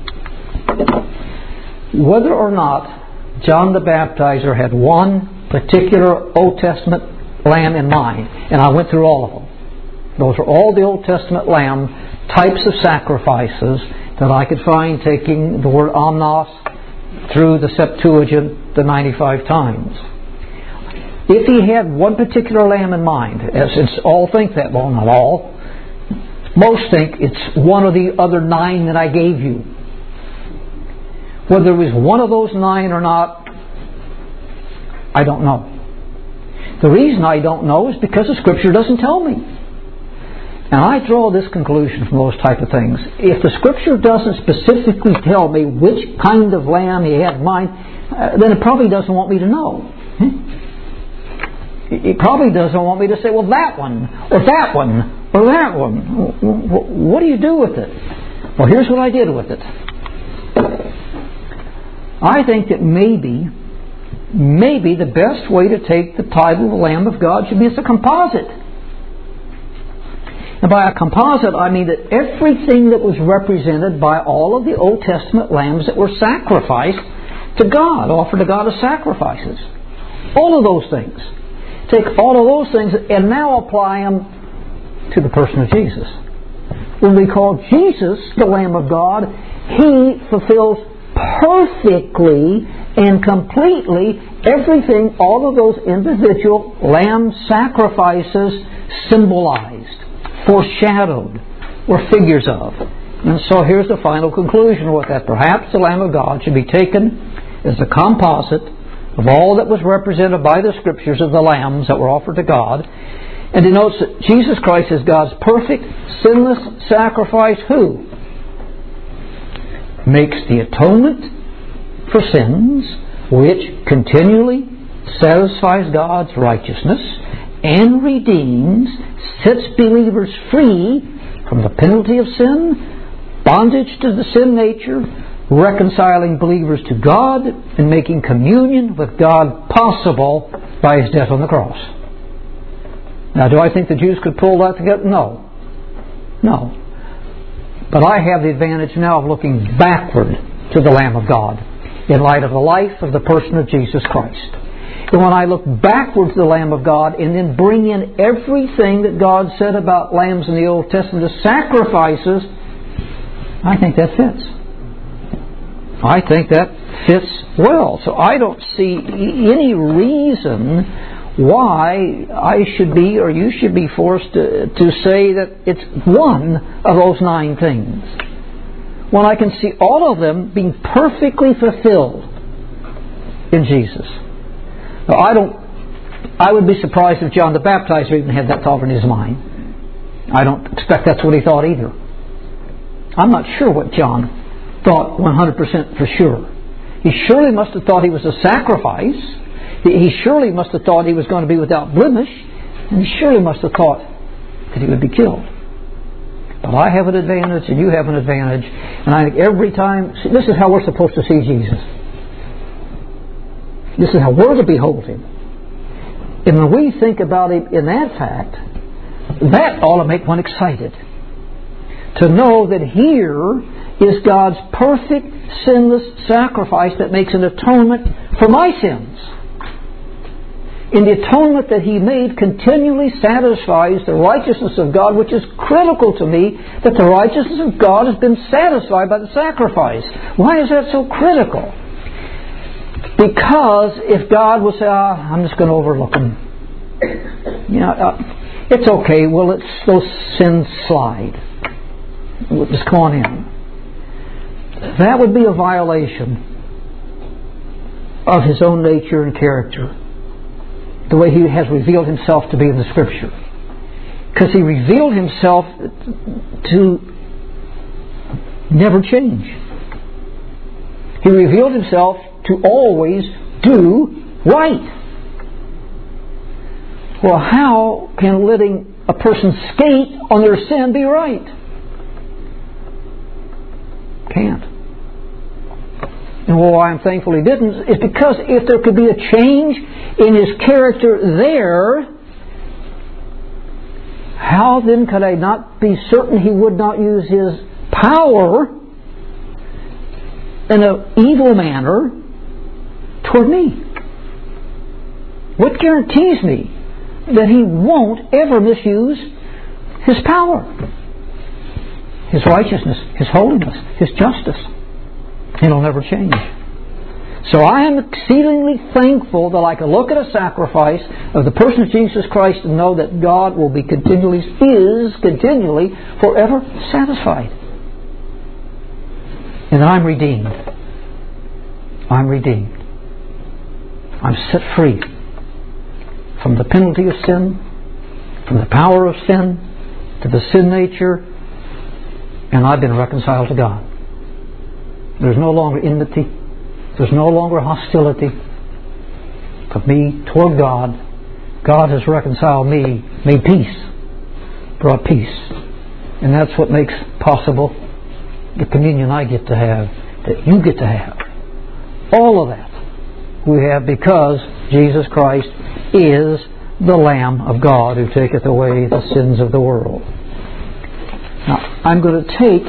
whether or not John the Baptizer had one particular Old Testament lamb in mind, and I went through all of them. Those are all the Old Testament lamb types of sacrifices that I could find taking the word omnos through the Septuagint the ninety-five times. If he had one particular lamb in mind, as it's all think that, well, not all, most think it's one of the other nine that I gave you. Whether it was one of those nine or not, I don't know. The reason I don't know is because the Scripture doesn't tell me. And I draw this conclusion from those type of things. If the Scripture doesn't specifically tell me which kind of lamb he had in mind, uh, then it probably doesn't want me to know. It probably doesn't want me to say, well, that one, or that one, or that one. What do you do with it? Well, here's what I did with it. I think that maybe, maybe the best way to take the title of the Lamb of God should be as a composite. And by a composite, I mean that everything that was represented by all of the Old Testament lambs that were sacrificed to God, offered to God as sacrifices. All of those things. Take all of those things and now apply them to the person of Jesus. When we call Jesus the Lamb of God, He fulfills perfectly and completely everything all of those individual lamb sacrifices symbolized, foreshadowed, were figures of. And so here's the final conclusion with that. Perhaps the Lamb of God should be taken as a composite of all that was represented by the Scriptures of the lambs that were offered to God, and denotes that Jesus Christ is God's perfect, sinless sacrifice who makes the atonement for sins, which continually satisfies God's righteousness and redeems, sets believers free from the penalty of sin, bondage to the sin nature, reconciling believers to God, and making communion with God possible by His death on the cross. Now, do I think the Jews could pull that together? No. No. But I have the advantage now of looking backward to the Lamb of God in light of the life of the person of Jesus Christ. And when I look backward to the Lamb of God and then bring in everything that God said about lambs in the Old Testament as sacrifices, I think that fits. I think that fits well. So I don't see any reason why I should be or you should be forced to, to say that it's one of those nine things, when I can see all of them being perfectly fulfilled in Jesus. Now, I don't. I would be surprised if John the Baptizer even had that thought in his mind. I don't expect that's what he thought either. I'm not sure what John thought one hundred percent for sure. He surely must have thought he was a sacrifice. He surely must have thought he was going to be without blemish. And he surely must have thought that he would be killed. But I have an advantage and you have an advantage. And I think every time... See, this is how we're supposed to see Jesus. This is how we're to behold Him. And when we think about Him in that fact, that ought to make one excited. To know that here is God's perfect, sinless sacrifice that makes an atonement for my sins. And the atonement that He made continually satisfies the righteousness of God, which is critical to me, that the righteousness of God has been satisfied by the sacrifice. Why is that so critical? Because if God will say, ah, I'm just going to overlook them. You know, uh, it's okay, well, let's those sins slide. We'll just go on in. That would be a violation of His own nature and character, the way He has revealed Himself to be in the Scripture. Because He revealed Himself to never change. He revealed Himself to always do right. Well, how can letting a person skate on their sin be right? Can't. And why I'm thankful He didn't is because if there could be a change in His character there, how then could I not be certain He would not use His power in an evil manner toward me? What guarantees me that He won't ever misuse His power, His righteousness, His holiness, His justice? It'll never change. So I am exceedingly thankful that I can look at a sacrifice of the person of Jesus Christ and know that God will be continually, is continually, forever satisfied. And I'm redeemed. I'm redeemed. I'm set free from the penalty of sin, from the power of sin, to the sin nature, and I've been reconciled to God. There's no longer enmity. There's no longer hostility of me toward God. God has reconciled me, made peace, brought peace. And that's what makes possible the communion I get to have, that you get to have. All of that we have because Jesus Christ is the Lamb of God who taketh away the sins of the world. Now, I'm going to take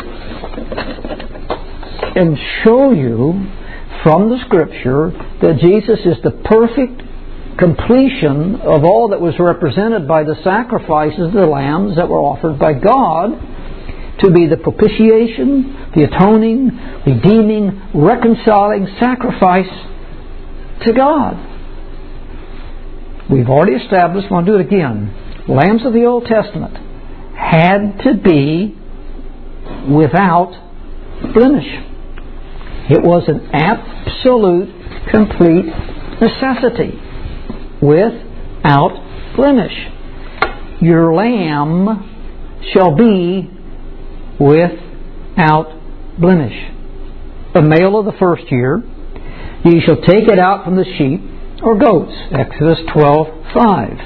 and show you from the Scripture that Jesus is the perfect completion of all that was represented by the sacrifices of the lambs that were offered by God to be the propitiation, the atoning, redeeming, reconciling sacrifice to God. We've already established, I want to do it again, lambs of the Old Testament had to be without blemish. It was an absolute, complete necessity. Without blemish. Your lamb shall be without blemish. A male of the first year, ye shall take it out from the sheep or goats. Exodus twelve five.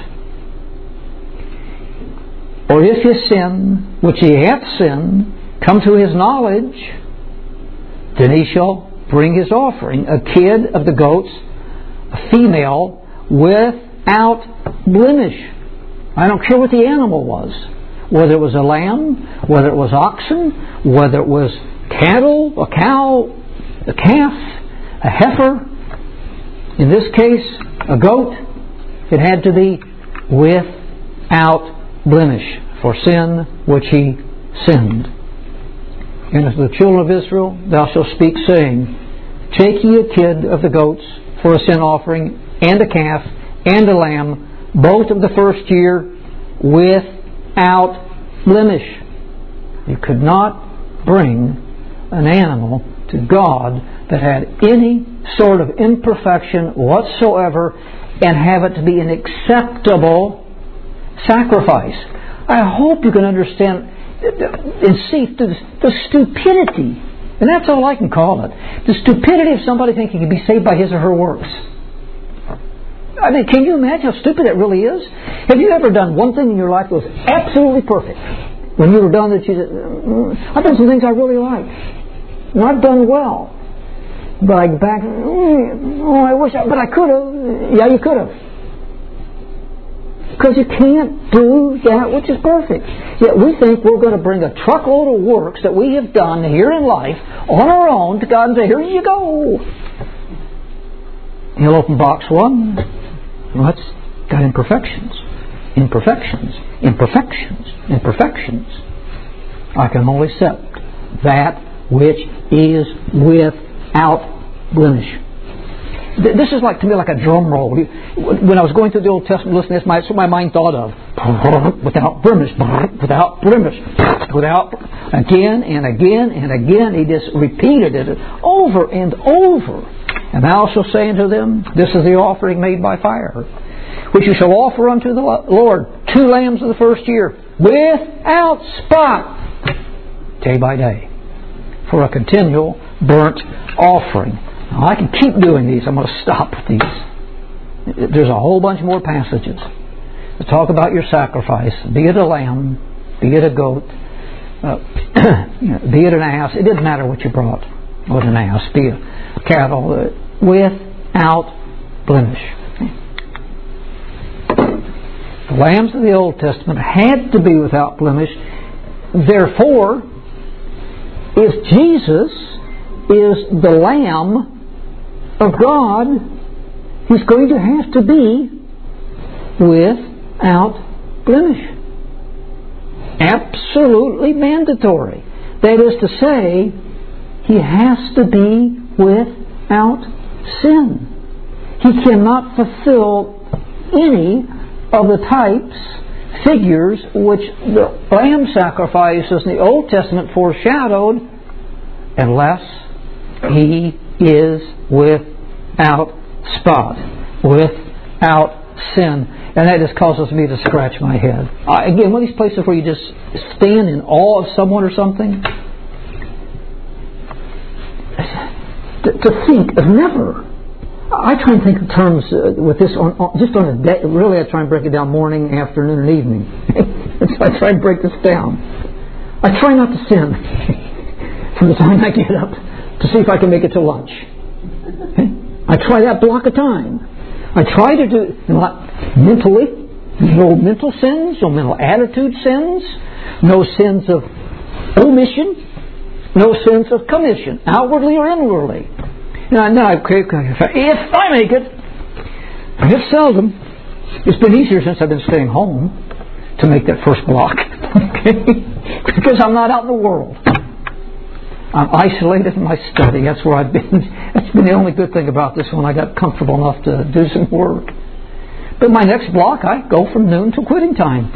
Or if his sin, which he hath sinned, come to his knowledge, then he shall bring his offering, a kid of the goats, a female, without blemish. I don't care what the animal was. Whether it was a lamb, whether it was oxen, whether it was cattle, a cow, a calf, a heifer. In this case, a goat. It had to be without blemish for sin which he sinned. And to the children of Israel thou shalt speak, saying, take ye a kid of the goats for a sin offering, and a calf, and a lamb, both of the first year, without blemish. You could not bring an animal to God that had any sort of imperfection whatsoever and have it to be an acceptable sacrifice. I hope you can understand and see the, the stupidity, and that's all I can call it, the stupidity of somebody thinking he can be saved by his or her works. I mean, can you imagine how stupid that really is? Have you ever done one thing in your life that was absolutely perfect? When you were done, that you said, I've done some things I really like. And I've done well. But I back, oh, I wish I, but I could have. Yeah, you could have. Because you can't do that which is perfect. Yet we think we're going to bring a truckload of works that we have done here in life on our own to God and say, here you go. He'll open box one. Well, that's got imperfections. Imperfections. Imperfections. Imperfections. I can only accept that which is without blemish. This is like to me like a drum roll. When I was going through the Old Testament, listen, that's, my, that's what my mind thought of. Without blemish, without blemish, without again and again and again. He just repeated it over and over. And thou shalt say unto them, this is the offering made by fire, which you shall offer unto the Lord, two lambs of the first year, without spot, day by day, for a continual burnt offering. Now, I can keep doing these. I'm going to stop with these. There's a whole bunch more passages to talk about your sacrifice, be it a lamb, be it a goat, uh, be it an ass. It didn't matter what you brought. What an ass, be a cattle, uh, without blemish. The lambs of the Old Testament had to be without blemish. Therefore, if Jesus is the Lamb of God, He's going to have to be without blemish. Absolutely mandatory. That is to say, He has to be without sin. He cannot fulfill any of the types, figures, which the lamb sacrifices in the Old Testament foreshadowed, unless He is without spot, without sin. And that just causes me to scratch my head. Uh, again, one of these places where you just stand in awe of someone or something. To, to think of never. I try and think in terms uh, with this on, on just on a day. Really, I try and break it down morning, afternoon, and evening. And so I try and break this down. I try not to sin from the time I get up to see if I can make it to lunch. I try that block of time. I try to do not mentally, no mental sins, no mental attitude sins, no sins of omission, no sins of commission, outwardly or inwardly. Now, now okay, if I make it, and it's seldom, it's been easier since I've been staying home to make that first block, okay? Because I'm not out in the world. I'm isolated in my study. That's where I've been. That's been the only good thing about this one. I got comfortable enough to do some work. But my next block, I go from noon to quitting time.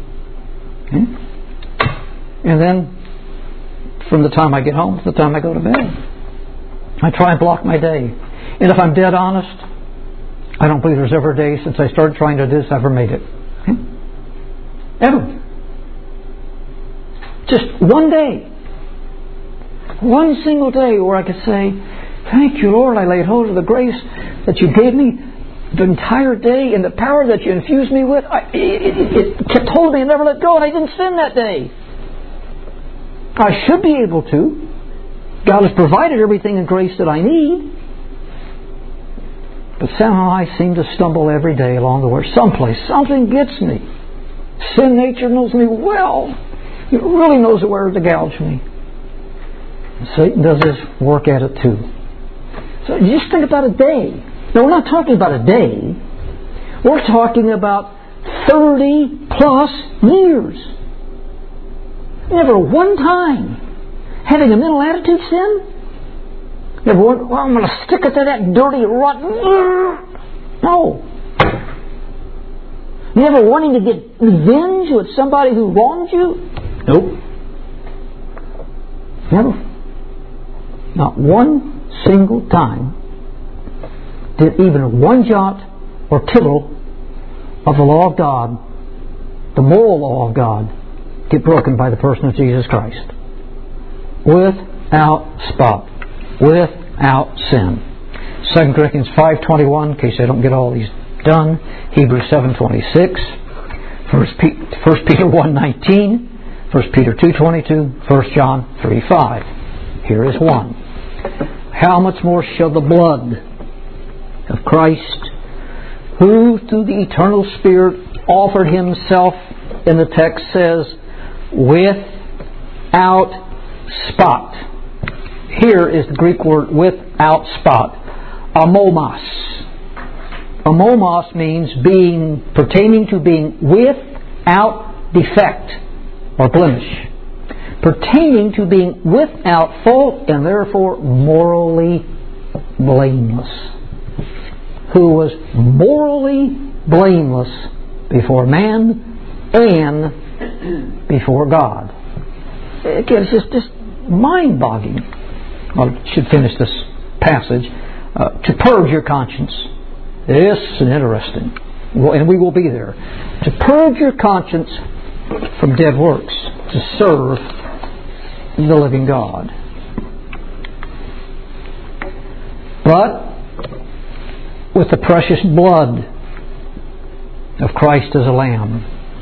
Okay? And then from the time I get home to the time I go to bed, I try and block my day. And if I'm dead honest, I don't believe there's ever a day since I started trying to do this I've ever made it. Okay? Ever. Just one day. One single day where I could say, thank you, Lord, I laid hold of the grace that you gave me the entire day and the power that you infused me with. I, it, it, it kept holding me and never let go, and I didn't sin that day. I should be able to. God has provided everything in grace that I need. But somehow I seem to stumble every day along the way. Someplace, something gets me. Sin nature knows me well. It really knows where to gouge me. Satan does his work at it too. So you just think about a day. No, we're not talking about a day. We're talking about thirty plus years. Never one time having a mental attitude sin. Never one, well, I'm going to stick it to that dirty, rotten. No. Never wanting to get revenge with somebody who wronged you. Nope. Never. Not one single time did even one jot or tittle of the law of God, the moral law of God, get broken by the person of Jesus Christ. Without spot. Without sin. Second Corinthians five twenty-one, in case I don't get all these done. Hebrews seven twenty-six. First Peter one nineteen. First Peter two twenty-two. First John three five. Here is one. How much more shall the blood of Christ, who through the eternal Spirit offered Himself, in the text says, without spot. Here is the Greek word without spot. Amomos. Amomos means being, pertaining to being without defect or blemish. Pertaining to being without fault and therefore morally blameless. Who was morally blameless before man and before God. Again, it's just, just mind-boggling. Well, I should finish this passage. Uh, to purge your conscience. This is interesting. Well, and we will be there. To purge your conscience from dead works. To serve the living God. But with the precious blood of Christ as a lamb,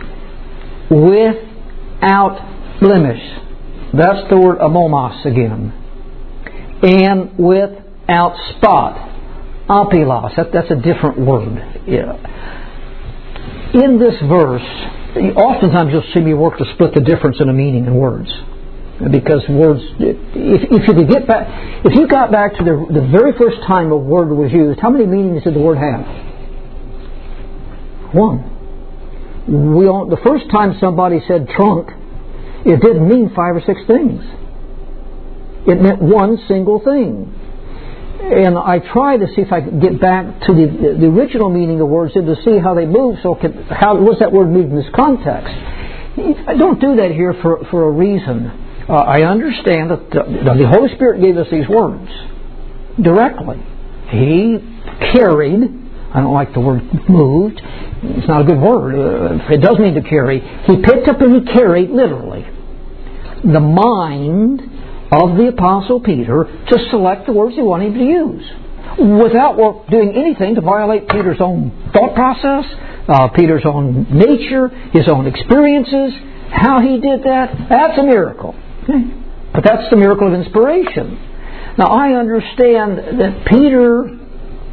without blemish. That's the word amomos again. And without spot. Apilos. That, that's a different word. Yeah. In this verse, oftentimes you'll see me work to split the difference in a meaning in words. Because words, if, if you could get back, if you got back to the, the very first time a word was used, how many meanings did the word have? One. We all, the first time somebody said trunk, it didn't mean five or six things. It meant one single thing. And I try to see if I could get back to the, the original meaning of words and to see how they move. So can, how what's that word move in this context? I don't do that here for, for a reason. Uh, I understand that the, the Holy Spirit gave us these words directly. He carried, I don't like the word moved, it's not a good word, uh, it does mean to carry. He picked up and he carried, literally, the mind of the Apostle Peter to select the words he wanted him to use. Without doing anything to violate Peter's own thought process, uh, Peter's own nature, his own experiences. How he did that, that's a miracle. Okay. But that's the miracle of inspiration. Now I understand that Peter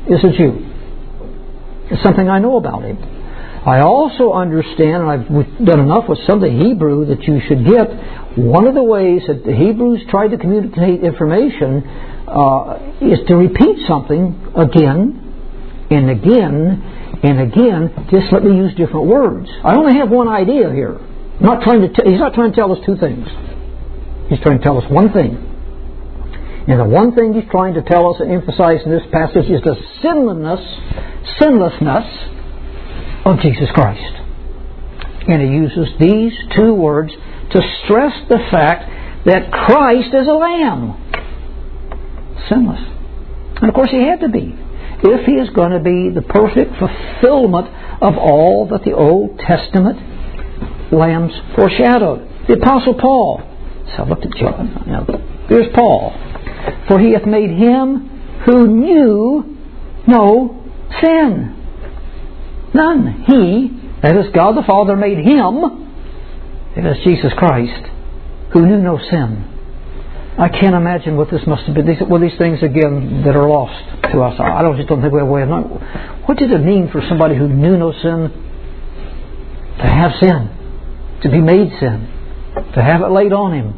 is a Jew. It's something I know about him. I also understand, and I've done enough with some of the Hebrew that you should get, one of the ways that the Hebrews tried to communicate information uh, is to repeat something again and again and again. Just let me use different words. I only have one idea here. I'm not trying to t- he's not trying to tell us two things. He's trying to tell us one thing. And the one thing he's trying to tell us and emphasize in this passage is the sinlessness, sinlessness of Jesus Christ. And he uses these two words to stress the fact that Christ is a lamb. Sinless. And of course he had to be, if he is going to be the perfect fulfillment of all that the Old Testament lambs foreshadowed. The Apostle Paul. So I looked at John. Now, here's Paul. For he hath made him who knew no sin. None. He, that is God the Father, made him, that is Jesus Christ, who knew no sin. I can't imagine what this must have been. These, well, these things, again, that are lost to us. I don't just don't think we have a way of knowing. What did it mean for somebody who knew no sin to have sin, to be made sin, to have it laid on him?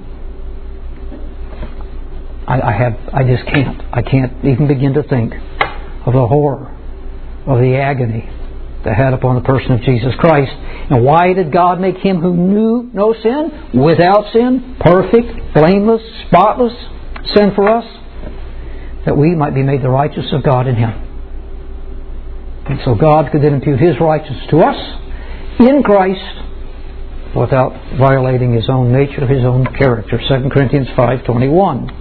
I, I have. I just can't. I can't even begin to think of the horror, of the agony that had upon the person of Jesus Christ. And why did God make him who knew no sin, without sin, perfect, blameless, spotless, sin for us? That we might be made the righteousness of God in him. And so God could then impute his righteousness to us in Christ without violating his own nature, his own character. Second Corinthians five twenty-one.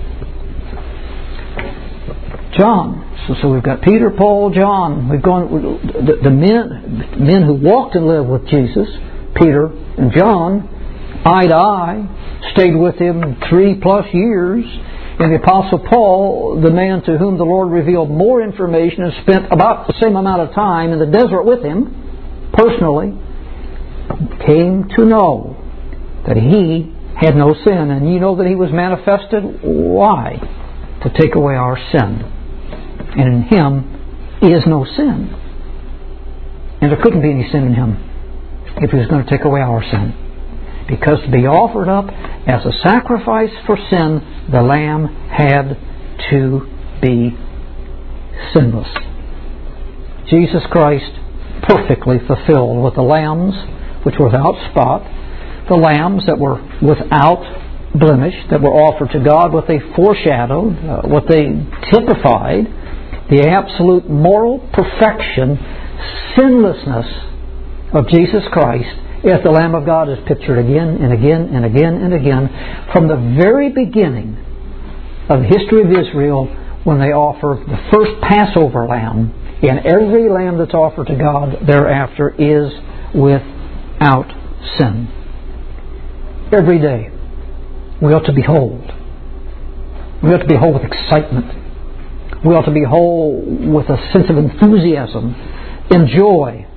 John. So, so we've got Peter, Paul, John. We've gone the, the men, men who walked and lived with Jesus, Peter and John, eye to eye, stayed with him three plus years. And the Apostle Paul, the man to whom the Lord revealed more information and spent about the same amount of time in the desert with him, personally, came to know that he had no sin. And you know that he was manifested. Why? To take away our sin. And in him is no sin. And there couldn't be any sin in him if he was going to take away our sin. Because to be offered up as a sacrifice for sin, the Lamb had to be sinless. Jesus Christ perfectly fulfilled with the lambs which were without spot, the lambs that were without blemish, that were offered to God, what they foreshadowed, uh, what they typified, the absolute moral perfection, sinlessness of Jesus Christ, as the Lamb of God is pictured again and again and again and again from the very beginning of the history of Israel, when they offer the first Passover lamb, and every lamb that's offered to God thereafter is without sin. Every day we ought to behold. We ought to behold with excitement. We ought to behold with a sense of enthusiasm and joy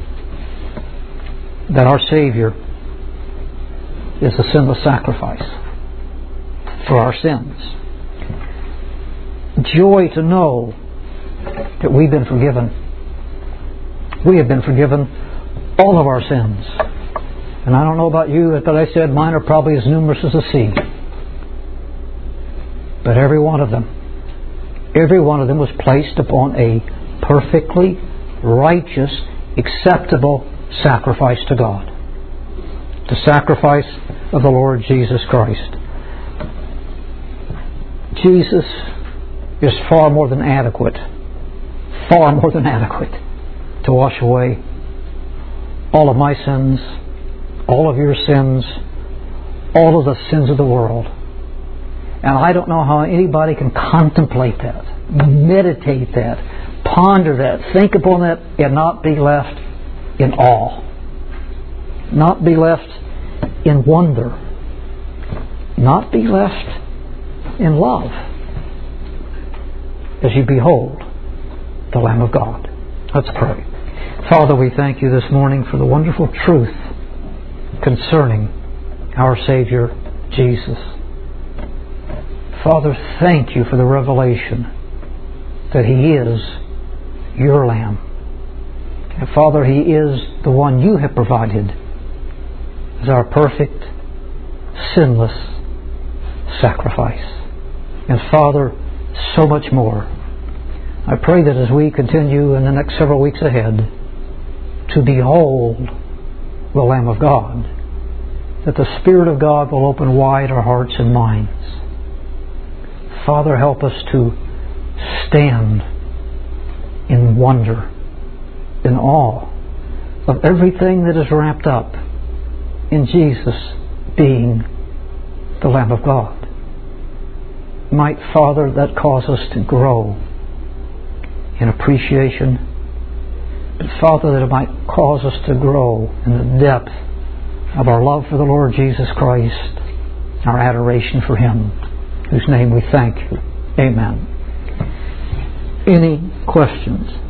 that our Savior is a sinless sacrifice for our sins. Joy to know that we've been forgiven. We have been forgiven all of our sins. And I don't know about you, but I said mine are probably as numerous as the sea. But every one of them, every one of them was placed upon a perfectly righteous, acceptable sacrifice to God. The sacrifice of the Lord Jesus Christ. Jesus is far more than adequate, far more than adequate to wash away all of my sins, all of your sins, all of the sins of the world. And I don't know how anybody can contemplate that, meditate that, ponder that, think upon that, and not be left in awe, not be left in wonder, not be left in love as you behold the Lamb of God. Let's pray. Father, we thank you this morning for the wonderful truth concerning our Savior, Jesus. Father, thank you for the revelation that He is your Lamb. And Father, He is the one you have provided as our perfect, sinless sacrifice. And Father, so much more. I pray that as we continue in the next several weeks ahead to behold the Lamb of God, that the Spirit of God will open wide our hearts and minds. Father, help us to stand in wonder, in awe of everything that is wrapped up in Jesus being the Lamb of God. Might, Father, that cause us to grow in appreciation, but Father, that it might cause us to grow in the depth of our love for the Lord Jesus Christ, our adoration for Him, whose name we thank you. Amen. Any questions?